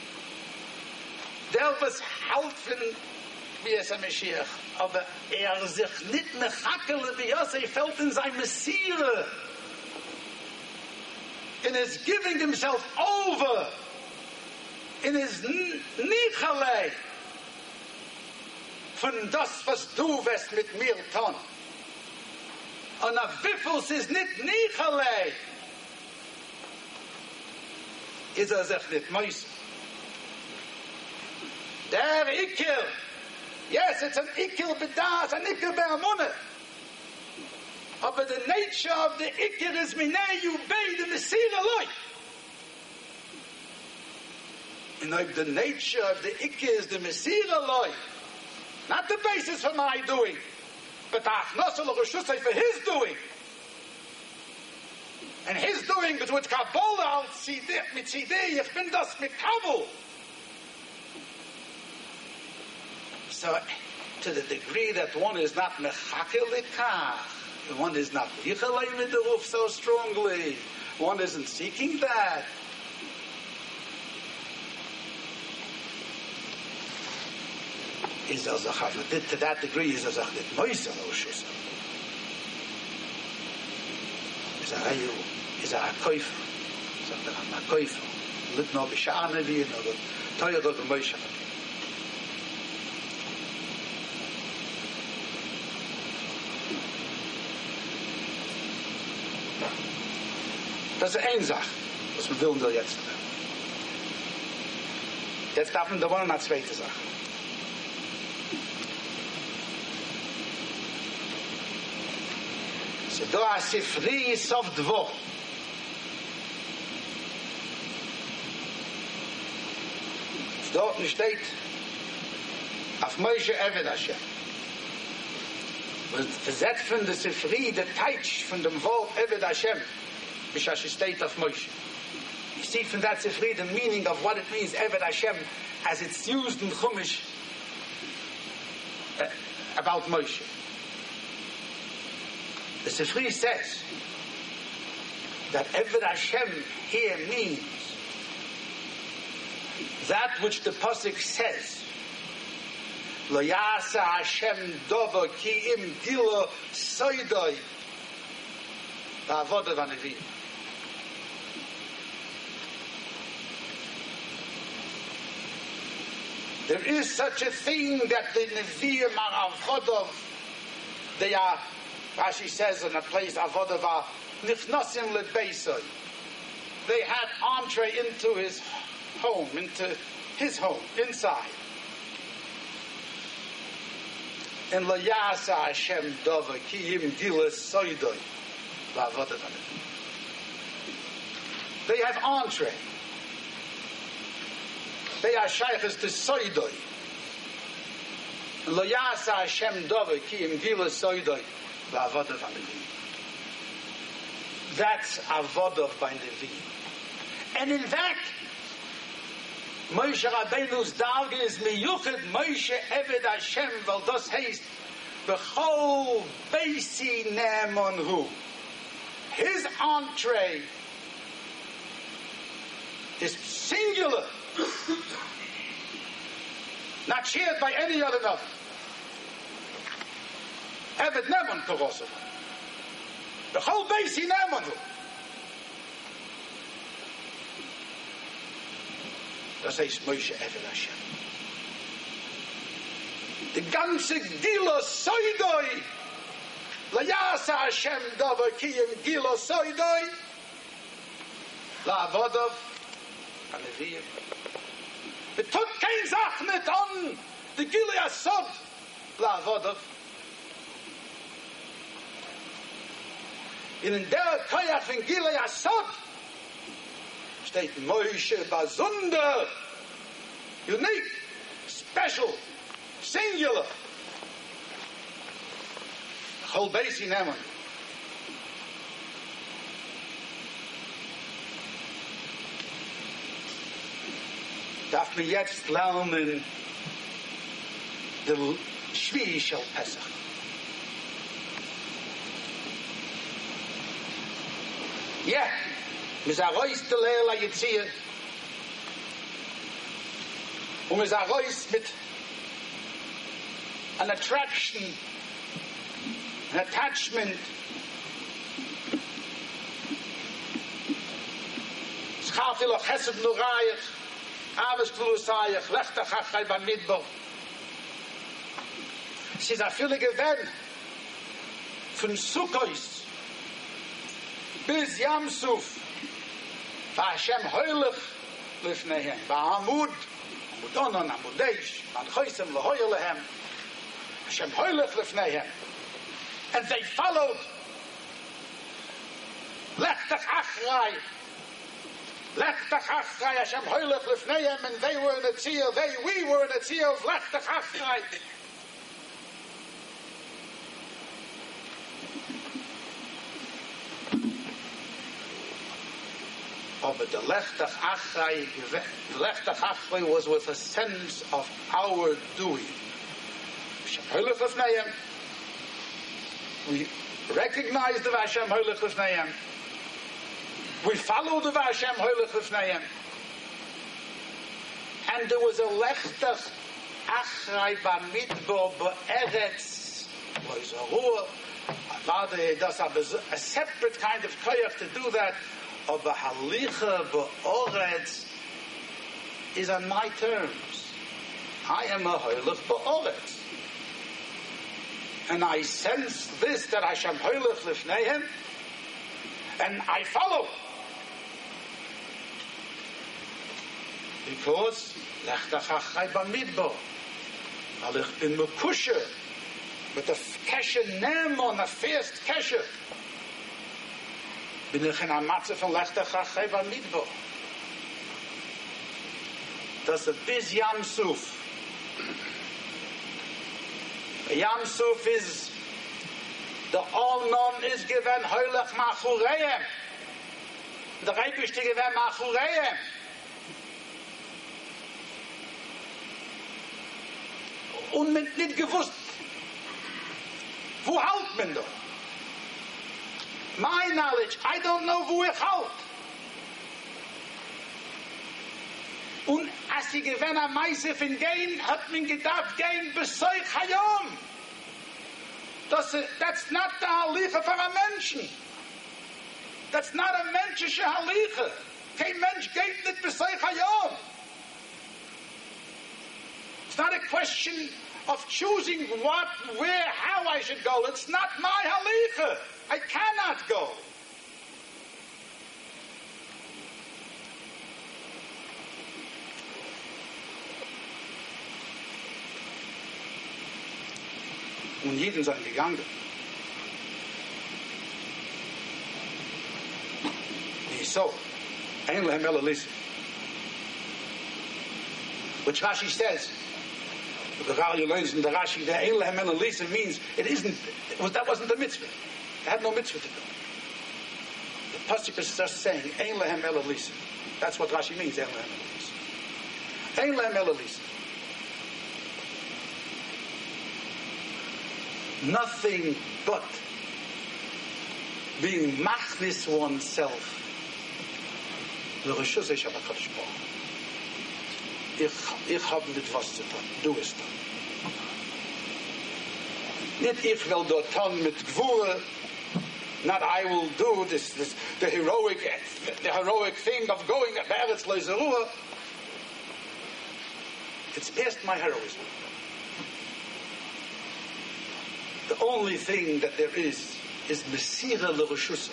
Der was helfen, wie es ein Mashiach. Aber er sich nicht Mechake Lebiyosai fällt in sein Messire. in his giving himself over, in his Nichalei, von das, was du wirst mit mir tun. Und a Wiffels ist nicht Nichalei, ist er sich nicht meist. Der Iker, yes, it's an Iker bedas, an Iker be'amunah. But the nature of the Iker is minei yubei, the Messiah loy. And like the nature of the Iker is the Messiah loy. Not the basis for my doing, but the achnosel of Rishusay for his doing. And his doing is with Kabbalah al tzideh, mit tzideh, ich bin das mit Kabul. So, to the degree that one is not mechakel likach, one is not yichalei with the roof so strongly, one isn't seeking that. Is as a chavadit, to that degree, is as a chavadit moisa loshus. Is a hayu, is a hakoif, is a hakoif, lit no b'sha'an avi, no toya do b'moisha. Das ist eine Sache, was wir wollen jetzt. Jetzt darf man da wollen eine zweite Sache. So da ist die Frie Sof Dvo. Dort steht auf Moshe Eved Hashem. Und versetzt von der Sifri, der Teitsch von dem Wort Eved Hashem, which as state of Moshe. You see from that Sifri the meaning of what it means, Eved Hashem, as it's used in Chumash uh, about Moshe. The Sifri says that Eved Hashem here means that which the Pasuk says, Lo yasa Hashem dovo ki im gilo soidoi ba'avodav hanevim. There is such a thing that the Nevi'im are avodav. They are, Rashi says in a place, avodav are nifnosim lebeisoi. They had entree into his home, into his home, inside. And lo yasa Hashem dova ki im gilas soidoi ba'avodav hanevim. They have entree. They are shaykhs to soidoi. Lo yasa Hashem dova ki im gilas soidoi ba'avodav hanevim. That's avodav by Nevi'im. And in fact, Moshe Rabbeinu's darge is miyuchet Moshe Eved Hashem, weil das heißt b'chol beisi ne'emonhu. His entree is singular, not shared by any other nothing. Eved ne'emon korosav. B'chol beisi ne'emonhu. Das heißt Moshe Eved Hashem. Die ganze Gilo Soidoi, La Yasa Hashem Dava Kiyim Gilo Soidoi, La Avodov, Hanevim. It tut kein Sach nicht an, die Gilo Yasod, La Avodov. In der Koyach von Gilo Yasod, steht Moshe Bazunder, unique, special, singular. Whole base in Ammon. Darf mir jetzt lernen der Shvi shel Pesach. Yeah. Mis a reis de Leila Yitzia. Und mis a reis mit an attraction, an attachment Schafil chesed nurayich, aves klulusayich, lechtach achai bamidbo. Sie ist a viele gewähnt von Sukkos bis Yamsuf. Va Hashem heulich lifneihem. Va Amud, Amudonon, Amudeish, Van Choisem lehoyer lehem. Hashem heulich lifneihem. And they followed. Lechtach achrei. Lechtach achrei. Hashem heulich lifneihem. And they were in a tzir. They, we were in a tzir of lechtach achrei. But the lechtach achrei, the lechtach achrei was with a sense of our doing. We recognize the Vashem Holich Lefneim. We follow the Vashem Holich Lefneim. And there was a lechtach achrei b'midbo b'eretz. Was a ruah. Avada does have a separate kind of koyach to do that. Of a halicha ba'oretz is on my terms. I am a holich ba'oretz. And I sense this, that Hashem holich lifneihem, and I follow. Because lechtach achrei b'midbo. Al ich bin mekusher with the kesher nemon, the first kesher. Bin ich in einer Matze von lechtach achrei b'midbo. Das ist bis Yamsuf. Yamsuf is the all-known is given heulich machureim. Der Reibischte given machureim. Und mit nicht gewusst, wo halt man doch? My knowledge, I don't know wo ich halt. Und als sie gewinnt am Meise von gehen, hat man gedacht, gehen bis Zeug Hayom. Das, that's not the Halicha for a Menschen. That's not a menschliche Halicha. Kein Mensch geht nicht bis Zeug Hayom. It's not a question of choosing what, where, how I should go. It's not my Halicha. I cannot go. Und jeden sind gegangen. So, ein lehem elalisa. Which Rashi says, the Rali learns in the Rashi, the ein lehem elalisa means it isn't, it was, that wasn't the mitzvah. They had no mitzvah to do. The pasuk is just saying, ein lehem elalisa. That's what Rashi means, ein lehem elalisa. Ein lehem elalisa. Nothing but being machnis oneself. The Rishus is HaKadosh Baruch Hu. Ich, ich hab nicht was zu tun. Du es tun. Nicht ich will dort tun mit Gvure. Not I will do this, this the heroic the heroic thing of going at Be'eretz Lo Zerua. It's past my heroism. The only thing that there is is Mesira L'Rishusay.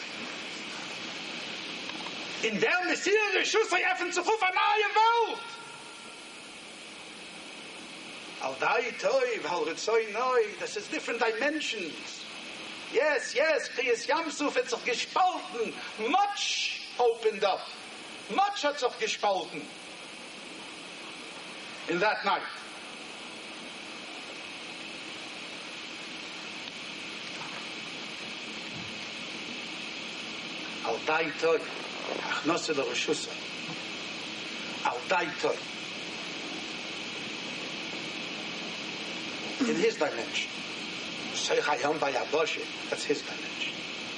In der Mesira L'Rishusay öffnet sich auf eine neue Welt. Al Dai Toiv, Al Ritzoi Noi, das ist different dimensions. Yes, yes, Kriyas Yamsuf hat sich gespalten. Much opened up. Much hat sich gespalten. In that night. Al Dai Toy, Achnose L'Rishusay. Al Dai Toy. In his dimension. Seich Hayom Bayaboshe, that's his dimension.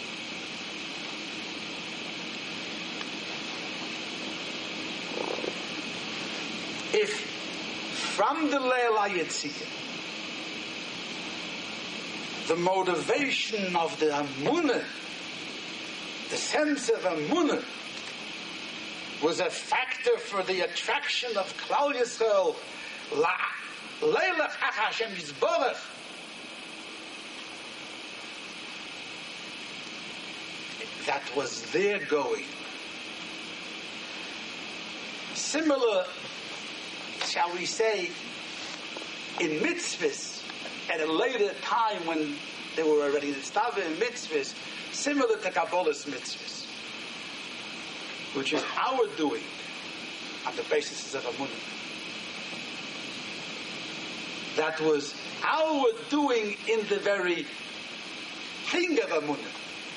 If from the Leil HaYetziyah, the motivation of the Amunah, the sense of Amunah, was a factor for the attraction of Klal Yisrael. La Leilach Ach Hashem Yisborach. That was their going. Similar, shall we say, in mitzvahs, at a later time when they were already established in mitzvahs, similar to Kabbalah's mitzvahs, which is our doing on the basis of Amunah. That was our doing in the very thing of Amunah.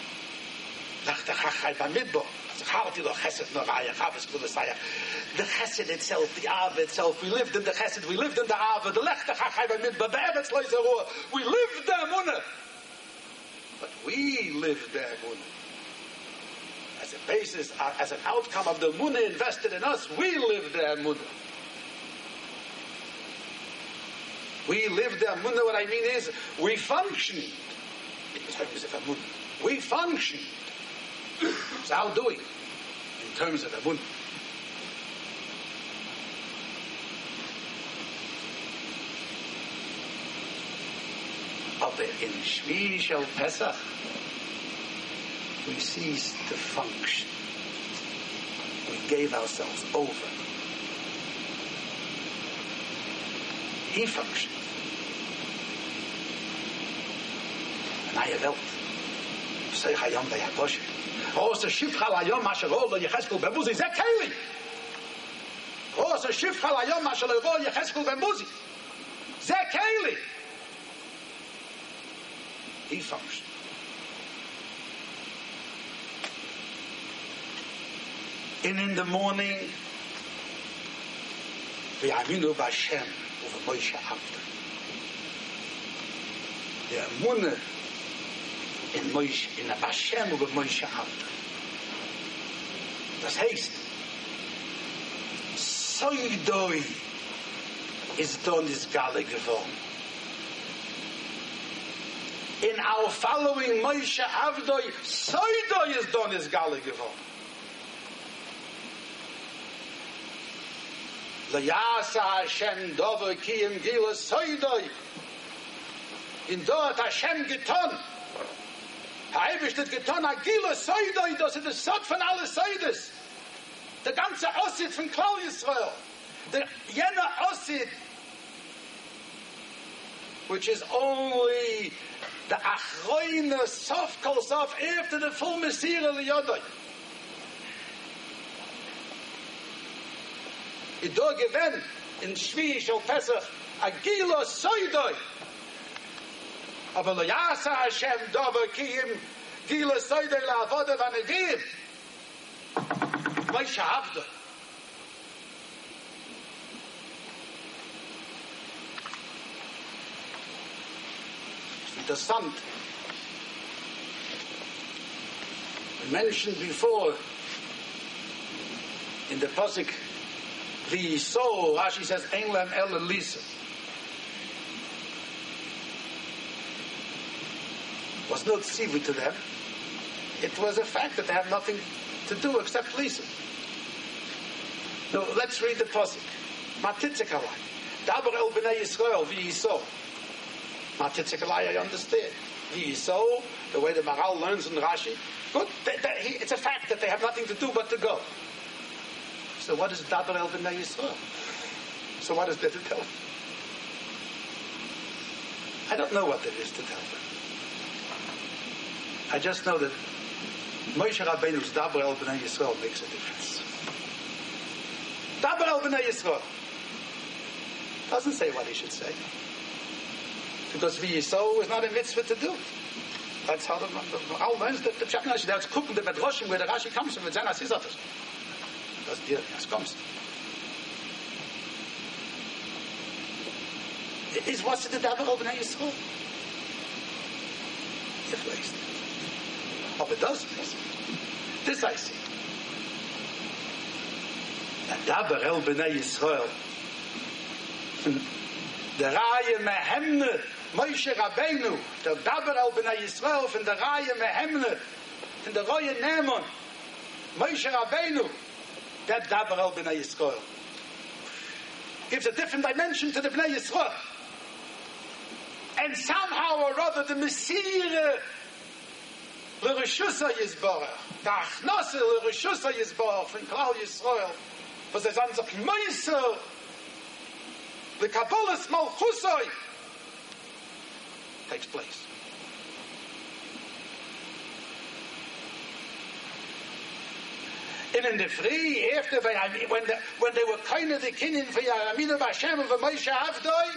The chesed itself, the ava itself, we lived in the chesed, we lived in the ava, the lech techachai b'midbar, be'eretz lo yizarua, we lived the amunah. But we lived the amunah. As a basis, as an outcome of the amunah invested in us, we lived the amunah. We lived the amunah, what I mean is, we functioned in terms of amunah. We functioned. It's our doing in terms of amunah. But in Shvi Shel Pesach, we ceased to function. We gave ourselves over. He functioned. And I have Say Hayom Be'Yakosh. Große Shifchal Hayom Asher Ol Yecheskel Bemuzi. Zeh Keli. Große Shifchal Hayom Asher Ol Yecheskel Bemuzi. Zeh Keli. He functioned. And in the morning, V'yaminu B'Hashem u'v'Moshe Avda. The Amunah in Moshe, in Hashem u'v'Moshe Avda. Das heißt, Soidoi is done is Gale geworden. In our following Moshe Avdoi, Soidoi is done is Gale geworden. L'yasa Hashem dover kiyim gila Soidoi. In dort Hashem getan. Ha'evish hat getan a gila Soidoi, das ist das Sod von alle Soides. Der ganze Ossid von Klal Yisrael. Der jener Ossid, which is only the achroine sof kol sof after the full Mesira liyodoi. I do gewen in Shvi Shel Pesach a gila soidoi. Aber lo yasa Hashem dover kiyim gila soidoi la'avoda v'negim. Moshe Avdoi. Interessant. We mentioned before in the Pasuk, the soul, Rashi says, Ein lem el Elisa. Was no tzivui to them. It was a fact that they have nothing to do except Lisa. So let's read the Pasuk. Matitzekalai. Daber el b'nei Yisrael v'yisol. Matitzekalai, I understand. V'yisol, the way the Maral learns in Rashi. Good. They, they, he, it's a fact that they have nothing to do but to go. So what is Daber el b'nei Yisrael? So what is there to tell them? I don't know what there is to tell them. I just know that Moshe Rabbeinu's Daber el b'nei Yisrael makes a difference. Daber el b'nei Yisrael doesn't say what he should say, because v'yisol is not a mitzvah to do. That's how the Maral learns that the Chapter. That's cooking the Medrashim where the Rashi comes from with Zena Sizatos. Das dir das kommst. Is what's the Daber el b'nei Yisrael? If least. Oh, it does. This I see. The Daber el b'nei Yisrael. The Raya Mehemne, Moshe Rabbeinu, the Daber el b'nei Yisrael from the Raya Mehemne, from the Raya Neman, Moshe Rabbeinu, That Dabar al Bnei Yisrael gives a different dimension to the Bnei Yisrael. And somehow or other, the Messiah l'Rishusa Yisborach, the Achnasa l'Rishusa Yisborach from Klal Yisrael, was as Anzach Meiser, the Kabbalah's Malchusoi, takes place. And in the free, after they, when, the, when they were kind of the king for Yaramina Bashem of Moshe Avdoi,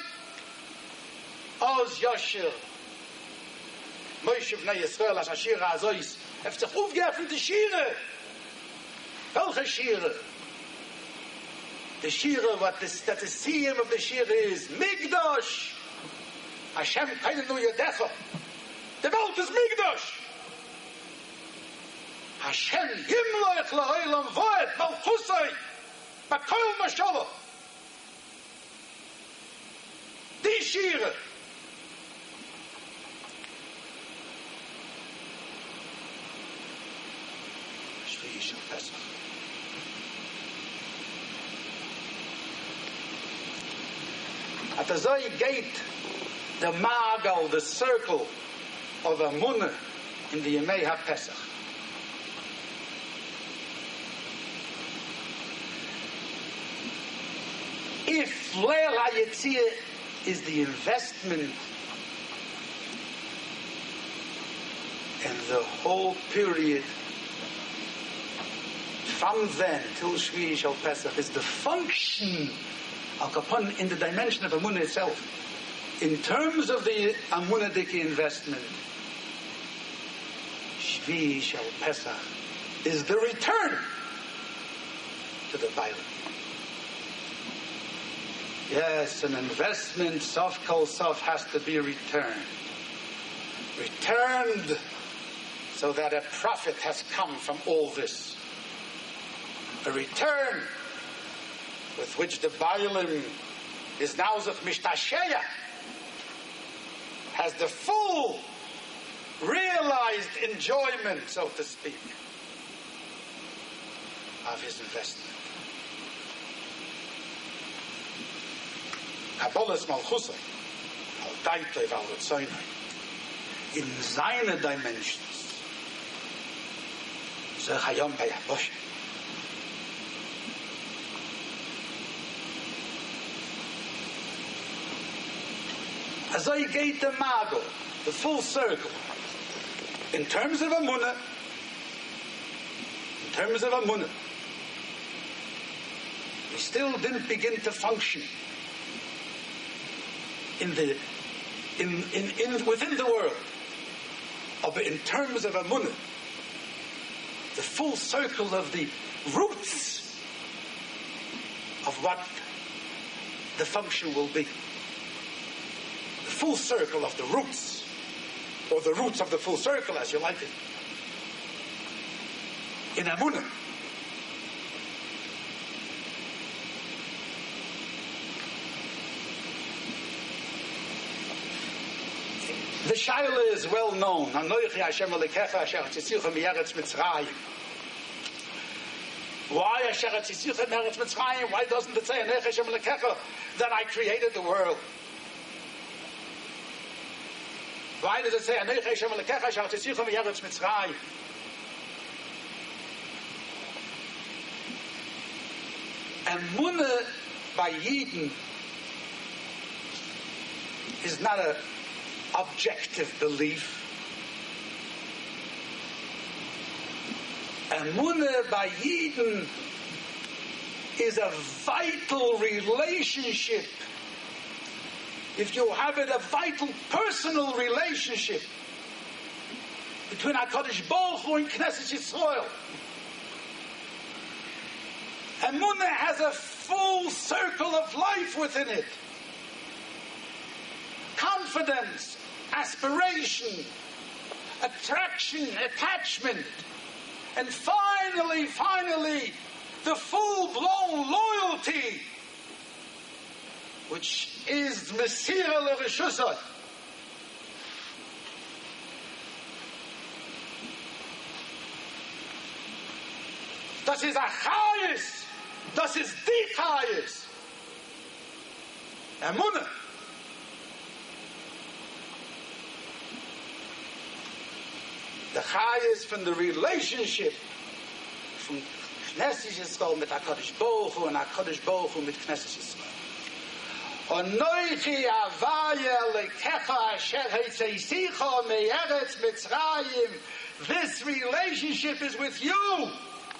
Oz Yashir, Moshe Bnei Yisrael, as Ashira Azois, heeft zich aufgeöffnet de Shire. Welche Shire? The Shire, what this, that the theme of the Shire is, Migdosh. Hashem keine nur Yedecha. The Welt is Migdosh. Hashem Himloich La'olam Voed, Malchusai, Bakol Mashallah. Die Shire. At the Zoy gate, the Magal, the circle of Amunah in the Yemei HaPesach. If Leil HaYetzirah is the investment and the whole period from then till Shvi Shal Pesach is the function Al Kapon in the dimension of Amunah itself. In terms of the Amunah-diki investment, Shvi Shal Pesach is the return to the Bible. Yes, an investment, sof kol sof, has to be returned. Returned so that a profit has come from all this. A return with which the Bailim is now Zach Mishtashaya, has the full realized enjoyment, so to speak, of his investment. Kabbalah's Malchusay, Al Daitlev Al Ritzoynai, in seine dimensions, Zeh Hayom Bayaboshe. As I gate the Mago, the full circle, in terms of Amunah, in terms of Amunah, we still didn't begin to function in the in in, in within the world. But in terms of Amunah, the full circle of the roots of what the function will be. The full circle of the roots, or the roots of the full circle, as you like it, in Amunah. The Shaila is well known. Anochi Hashem Elokecha asher tzitzicha mi'eretz Mitzrayim. Why asher tzitzicha mi'eretz Mitzrayim? Why doesn't it say Anochi Hashem Elokecha, that I created the world? Why does it say Anochi Hashem Elokecha asher tzitzicha mi'eretz Mitzrayim? Amunah by Yidden is not a objective belief. Amunah by Yidden is a vital relationship. If you have it, a vital personal relationship between HaKadosh Baruch Hu and Knesset Yisrael. Amunah has a full circle of life within it. Confidence, aspiration, attraction, attachment, and finally, finally, the full-blown loyalty, which is Mesira L'Reshusah. Das ist Achayis. Das ist die Chayes. Emunah. The Chayes from the relationship from Knesset Yisrael mit HaKadosh Baruch Hu and HaKadosh Baruch Hu mit Knesset Yisrael. Onoichi avaya lekecha asher heitzeisicha me'eretz Mitzrayim. This relationship is with you.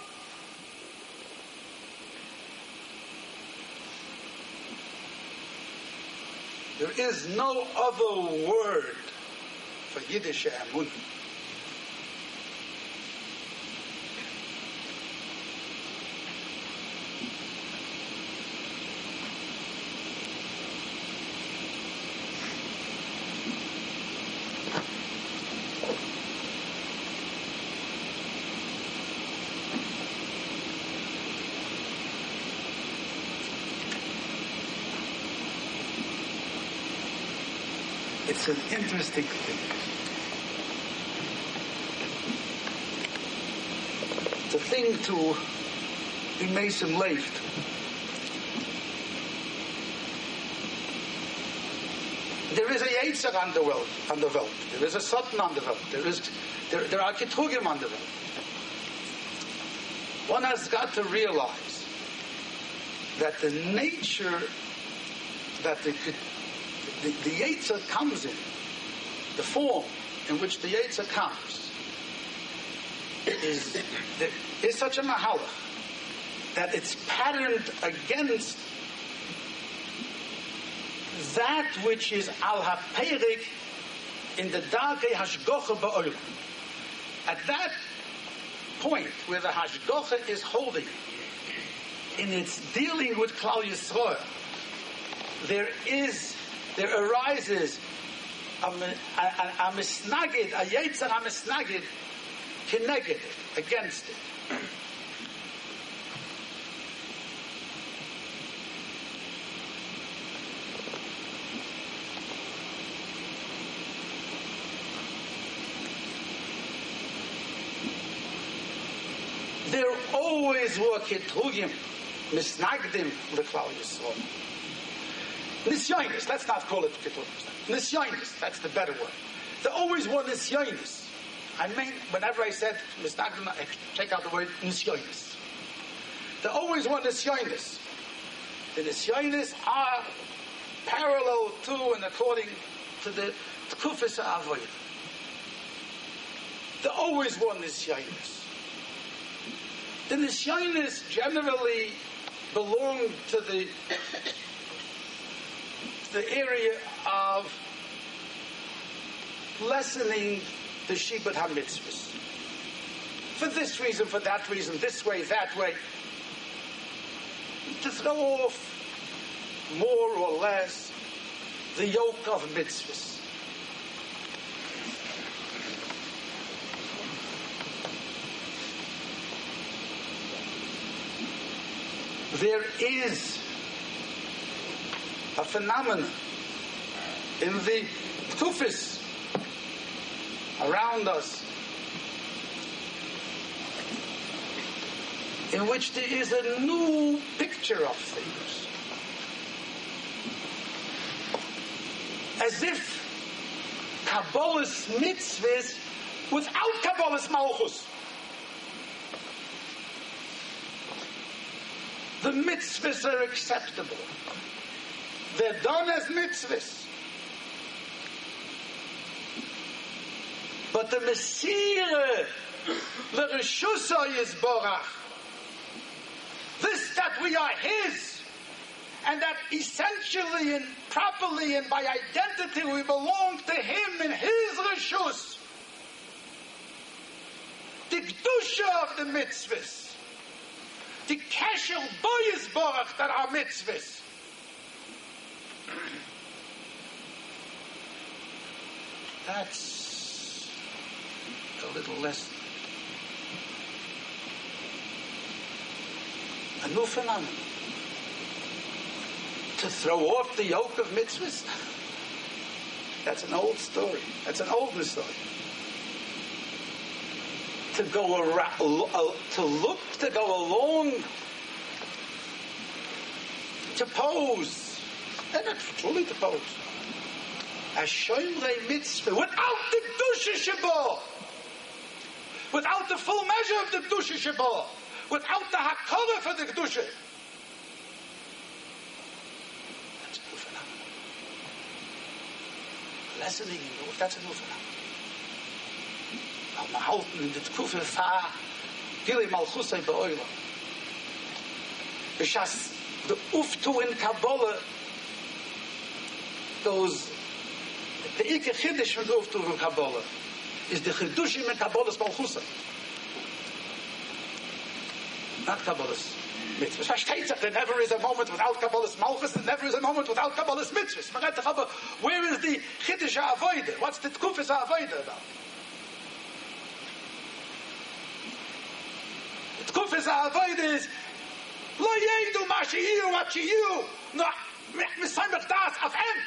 There is no other word for Yiddish Emunah. It's an interesting thing. It's a thing to be Mason left. There is a Yetzer on the world, on the world. There is a Satan on the world. There is, there, there are Ketugim on the world. One has got to realize that the nature that the The, the Yetzer comes in, the form in which the Yetzer comes, is, is such a mahalach that it's patterned against that which is al haperik in the darkei hashgocha ba'olam. At that point where the hashgocha is holding in its dealing with Klal Yisrael, there is There arises a, a, a misnagid, a yetzer a misnagid, kineged, against it. There always were ketugim, misnagdim, l'klal Yisrael. Nisyonis, let's not call it Ketugim. Nisyonis, that's the better word. There always were Nisyonis. I mean, whenever I said Misnagdim, I take out the word Nisyonis. There always were Nisyonis. The Nisyonis are parallel to and according to the Tkufis Avodah. There always were Nisyonis. The Nisyonis generally belong to the the area of lessening the Shibud HaMitzvahs. For this reason, for that reason, this way, that way. To throw off more or less the yoke of mitzvahs. There is a phenomenon in the Tufis around us in which there is a new picture of things. As if Kabbalah's mitzvahs without Kabbalah's malchus. The mitzvahs are acceptable. They're done as mitzvahs. But the Messiah, the Reshusah Yisborach, this that we are His, and that essentially and properly and by identity we belong to Him in His Reshus. The Kedusha of the mitzvahs, the Kesher Bo Yisborach that are mitzvahs. That's a little lesson. A new phenomenon. To throw off the yoke of mitzvahs? That's an old story. That's an older story. To go around, to look, to go along to pose, and not truly to pose, a shoymrei mitzvah without the Kedusha Sheba, without the full measure of the Kedusha Sheba, without the Hakara for the Kedusha. That's a new phenomenon. Lessening in the roof, that's a new phenomenon. Al Mahalten in the Tkufa Fa, Gili Malchusay Be'oila. B'shas the Uftu in Kabbalah, those, the Ike Chiddush from the Uftu in Kabbalah, is the Chidushim in Kabbalah's Malchusay. Not Kabbalah's mitzvahs. Versteht sich, there never is a moment without Kabbalah's Malchus, there never is a moment without Kabbalah's mitzvahs. Where is the Chiddush Avodah? What's the Tkufis Avodah about? The Tkufis Avodah is Lo yedu ma sheyiru what sheyiru no misamech das af em.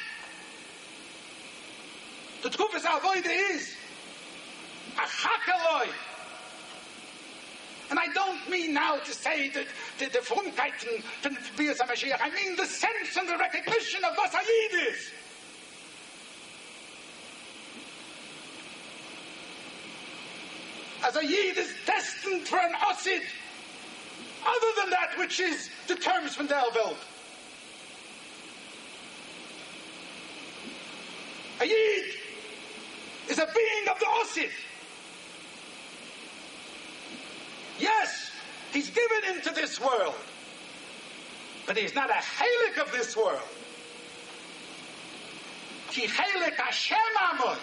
The Tkufis Avodah is a chakaloi. And I don't mean now to say that the, the Frumkeiten von Bias HaMashiach. I mean the sense and the recognition of what Yid is. As a Yid is destined for an Osid, other than that which is the terms from der Welt. A Yid is a being of the Osid. Yes, he's given into this world, but he's not a Chalik of this world. Ki Chalik Hashem Amoy.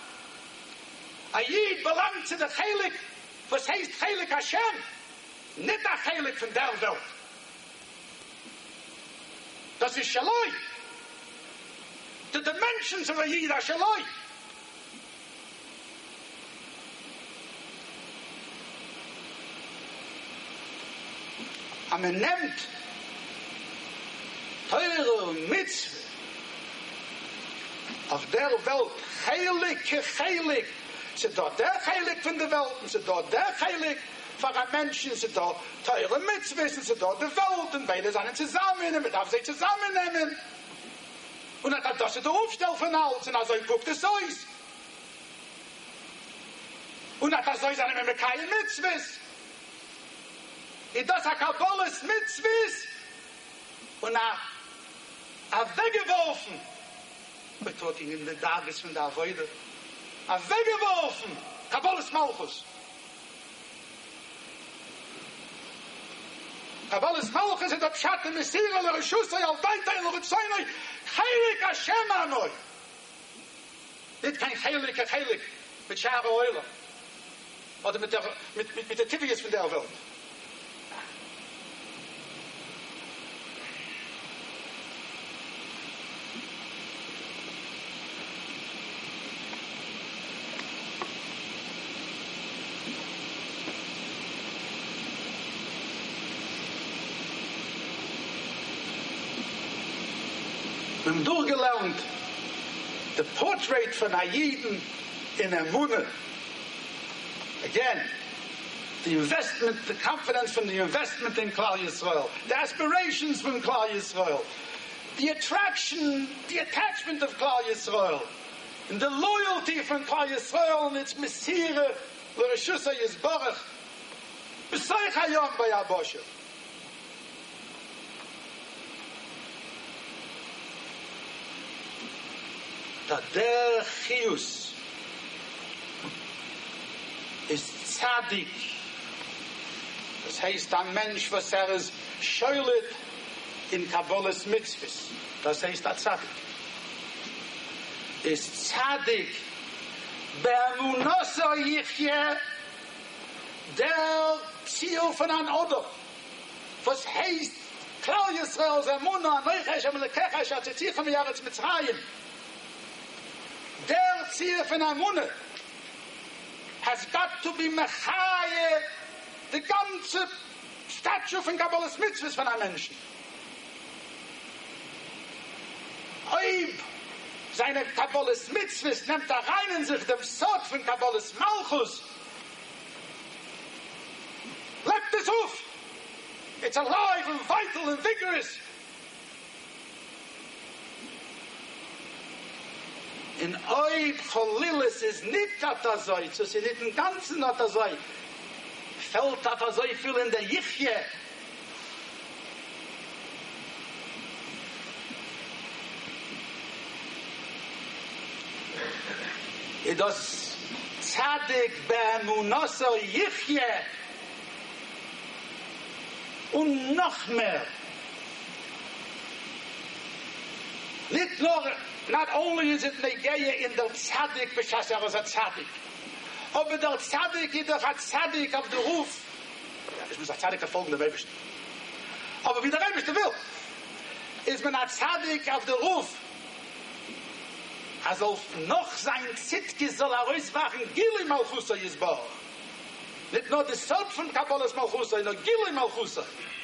A Yid belongs to the Chalik, was heißt Chalik Hashem, nicht a Chalik von der Welt. Das ist Shaloi. The dimensions of a Yid are Shaloi. Aber man nimmt teure Mitzvah auf der Welt, heilig, heilig. Sie dort der heilig von der Welt, sie dort der heilig für ein Menschen, sie dort teure Mitzvah, sie dort der Welt, und beide sind zusammen, und man darf sie zusammennehmen. Und dann hat das der Aufstell von alles, und also guckt es so ist. Und dann hat das so ist, mit keine Mitzvahs. Und das hat Kabbalah's Mitzvahs und er hat weggeworfen. Wir talking in the Davis von der Avoide. Er hat weggeworfen. Kabbalah's Malchus. Kabbalah's Malchus ist Abschat und Messira, der Schuster, der Deiter, der Zeinoi, Heilig Hashem Anoi. Nicht kein Heilig, kein Heilig mit Schare Euler. Oder mit der, mit, mit, mit der Tivius von der Welt. Wir haben durchgelernt, the portrait von Ayiden in Emunah. Again, the investment, the confidence from the investment in Klal Yisrael, the aspirations from Klal Yisrael, the attraction, the attachment of Klal Yisrael, and the loyalty from Klal Yisrael and its Mesira, l'Reshusha Yisbarach, b'soich hayom b'yaboshev. that der Chius ist Tzadik. Das heißt, ein Mensch, was er ist, scheulet in Kabbalah's Mitzvahs. Das heißt, ein Tzadik. Ist Tzadik, be'amunoso yichye, der Ziel von einem Oder. Was heißt, Klal Yisrael, Zemuna, Neuchesh, Amelekechesh, Atzitzichem, Yaretz Mitzrayim. Der Ziel von Amuna has got to be Mechaye, the ganze Statue von Kabbalah's Mitzvahs von einem Menschen. Oib, seine Kabbalah's Mitzvahs nimmt er rein in sich dem Sod von Kabbalah's Malchus. Lebt es auf. It's alive and vital and vigorous. In Oib Cholilis ist nicht Tatazoi, so sie nicht im Ganzen Tatazoi. Fällt Tatazoi viel in der Jichje. I das Tzadik be'emunoso Jichje und noch mehr. Nicht nur, not only is it Negeya in der Tzadik, b'shas er is a Tzadik, aber der Tzadik ist doch a Tzadik auf der Ruf. Ja, ich muss a Tzadik erfolgen, der Rebischte. Aber wie der Rebischte will, ist man a Tzadik auf der Ruf. Also noch sein Zitke soll er auswachen, Gili Malchusa Yisbach. Nicht nur das Sod von Kabbalas Malchusa, sondern Gili Malchusa.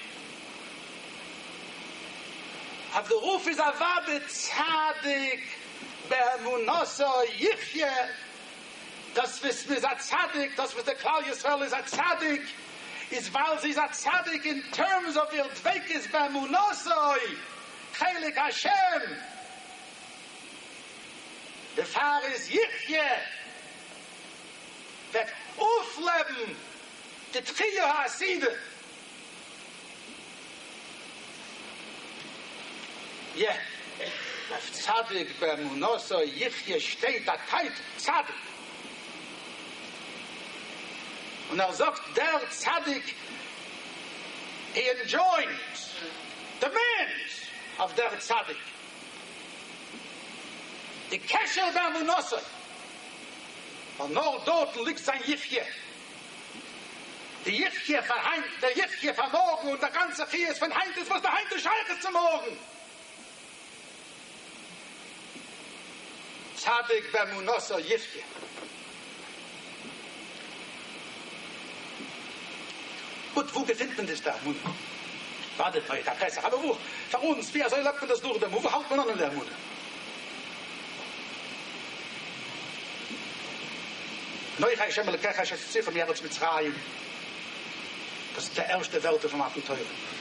Auf der Ruf ist er Wabe Tzadik Be'emunoso Yichye. Das ist mit der Tzadik, das mit der Klal Yisrael ist ein Tzadik, ist weil sie ist ein Tzadik in terms of ihr Dweikes Be'emunoso Chelik Hashem. Der Pfarrer ist Jichje, wird aufleben, die Trio Haside. Ja, auf Tzadik Be'emunoso Jichje steht der Teit Tzadik. Und er sagt, der Tzadik, he enjoys the means of der Tzadik. Die Kesher Be'emunoso. Weil nur dort liegt sein Jichje. Die Jichje verheint, der Jichje von morgen und der ganze Vieh ist von Heint ist, was der Heint ist Scheich zum Morgen. Tzadik Be'emunoso Jichje. Gut, wo befindet man das da? Wartet mal, der Presser. Aber wo? Für uns, wie soll man das durch? Wo hält man an in der Mutter? Neuch Hashem Elekech Hashem Tzifr Meretz Mitzrayim. Das ist der erste Welt vom Abenteuer.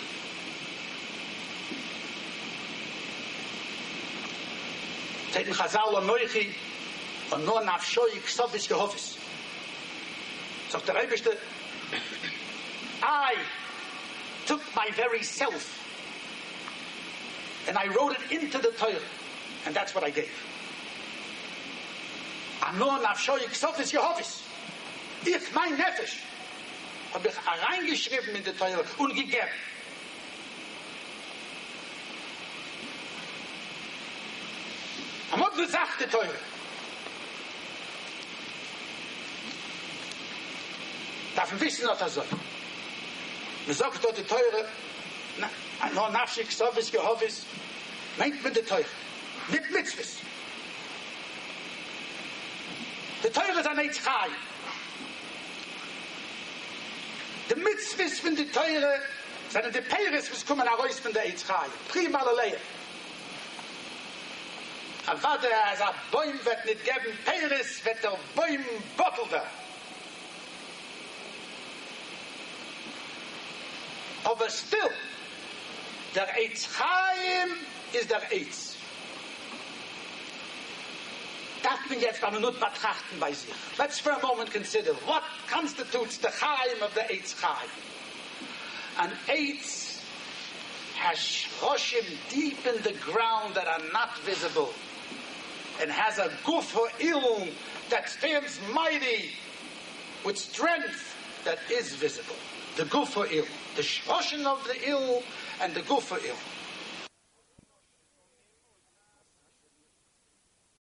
Zeiten Chazal und Neuchi und nur Nafshoi Ksofis Gehofis. Sagt der Eibischte, I took my very self and I wrote it into the Torah, and that's what I gave. Anor nafshoi ksofis Jehovis. Ich, mein Nefesh, habe ich reingeschrieben in die Teure und gegeben. Amot gesagt die Teure. Darf man wissen, was das soll. Man sagt dort die Teure, Anor nafshoi ksofis Jehovis, meint man die Teure. Nicht Mitzvahs. Die Teure ist ein Eitzchai. Die Mitzvahs von der Teure sind die Peres, was kommen heraus von der Eitzchai. Prima Leleia. Aber der als ein Bäum wird nicht geben, Peres wird der Bäum bottelter. Aber still, der Eitzchai ist der Eitz. Darf man jetzt eine Minute betrachten bei sich. Let's for a moment consider what constitutes the Chaim of the Eitz Chaim. An Eitz has shroshim deep in the ground that are not visible and has a guf ha'ilum that stands mighty with strength that is visible. The guf ha'ilum. The shroshim of the ilum and the guf ha'ilum.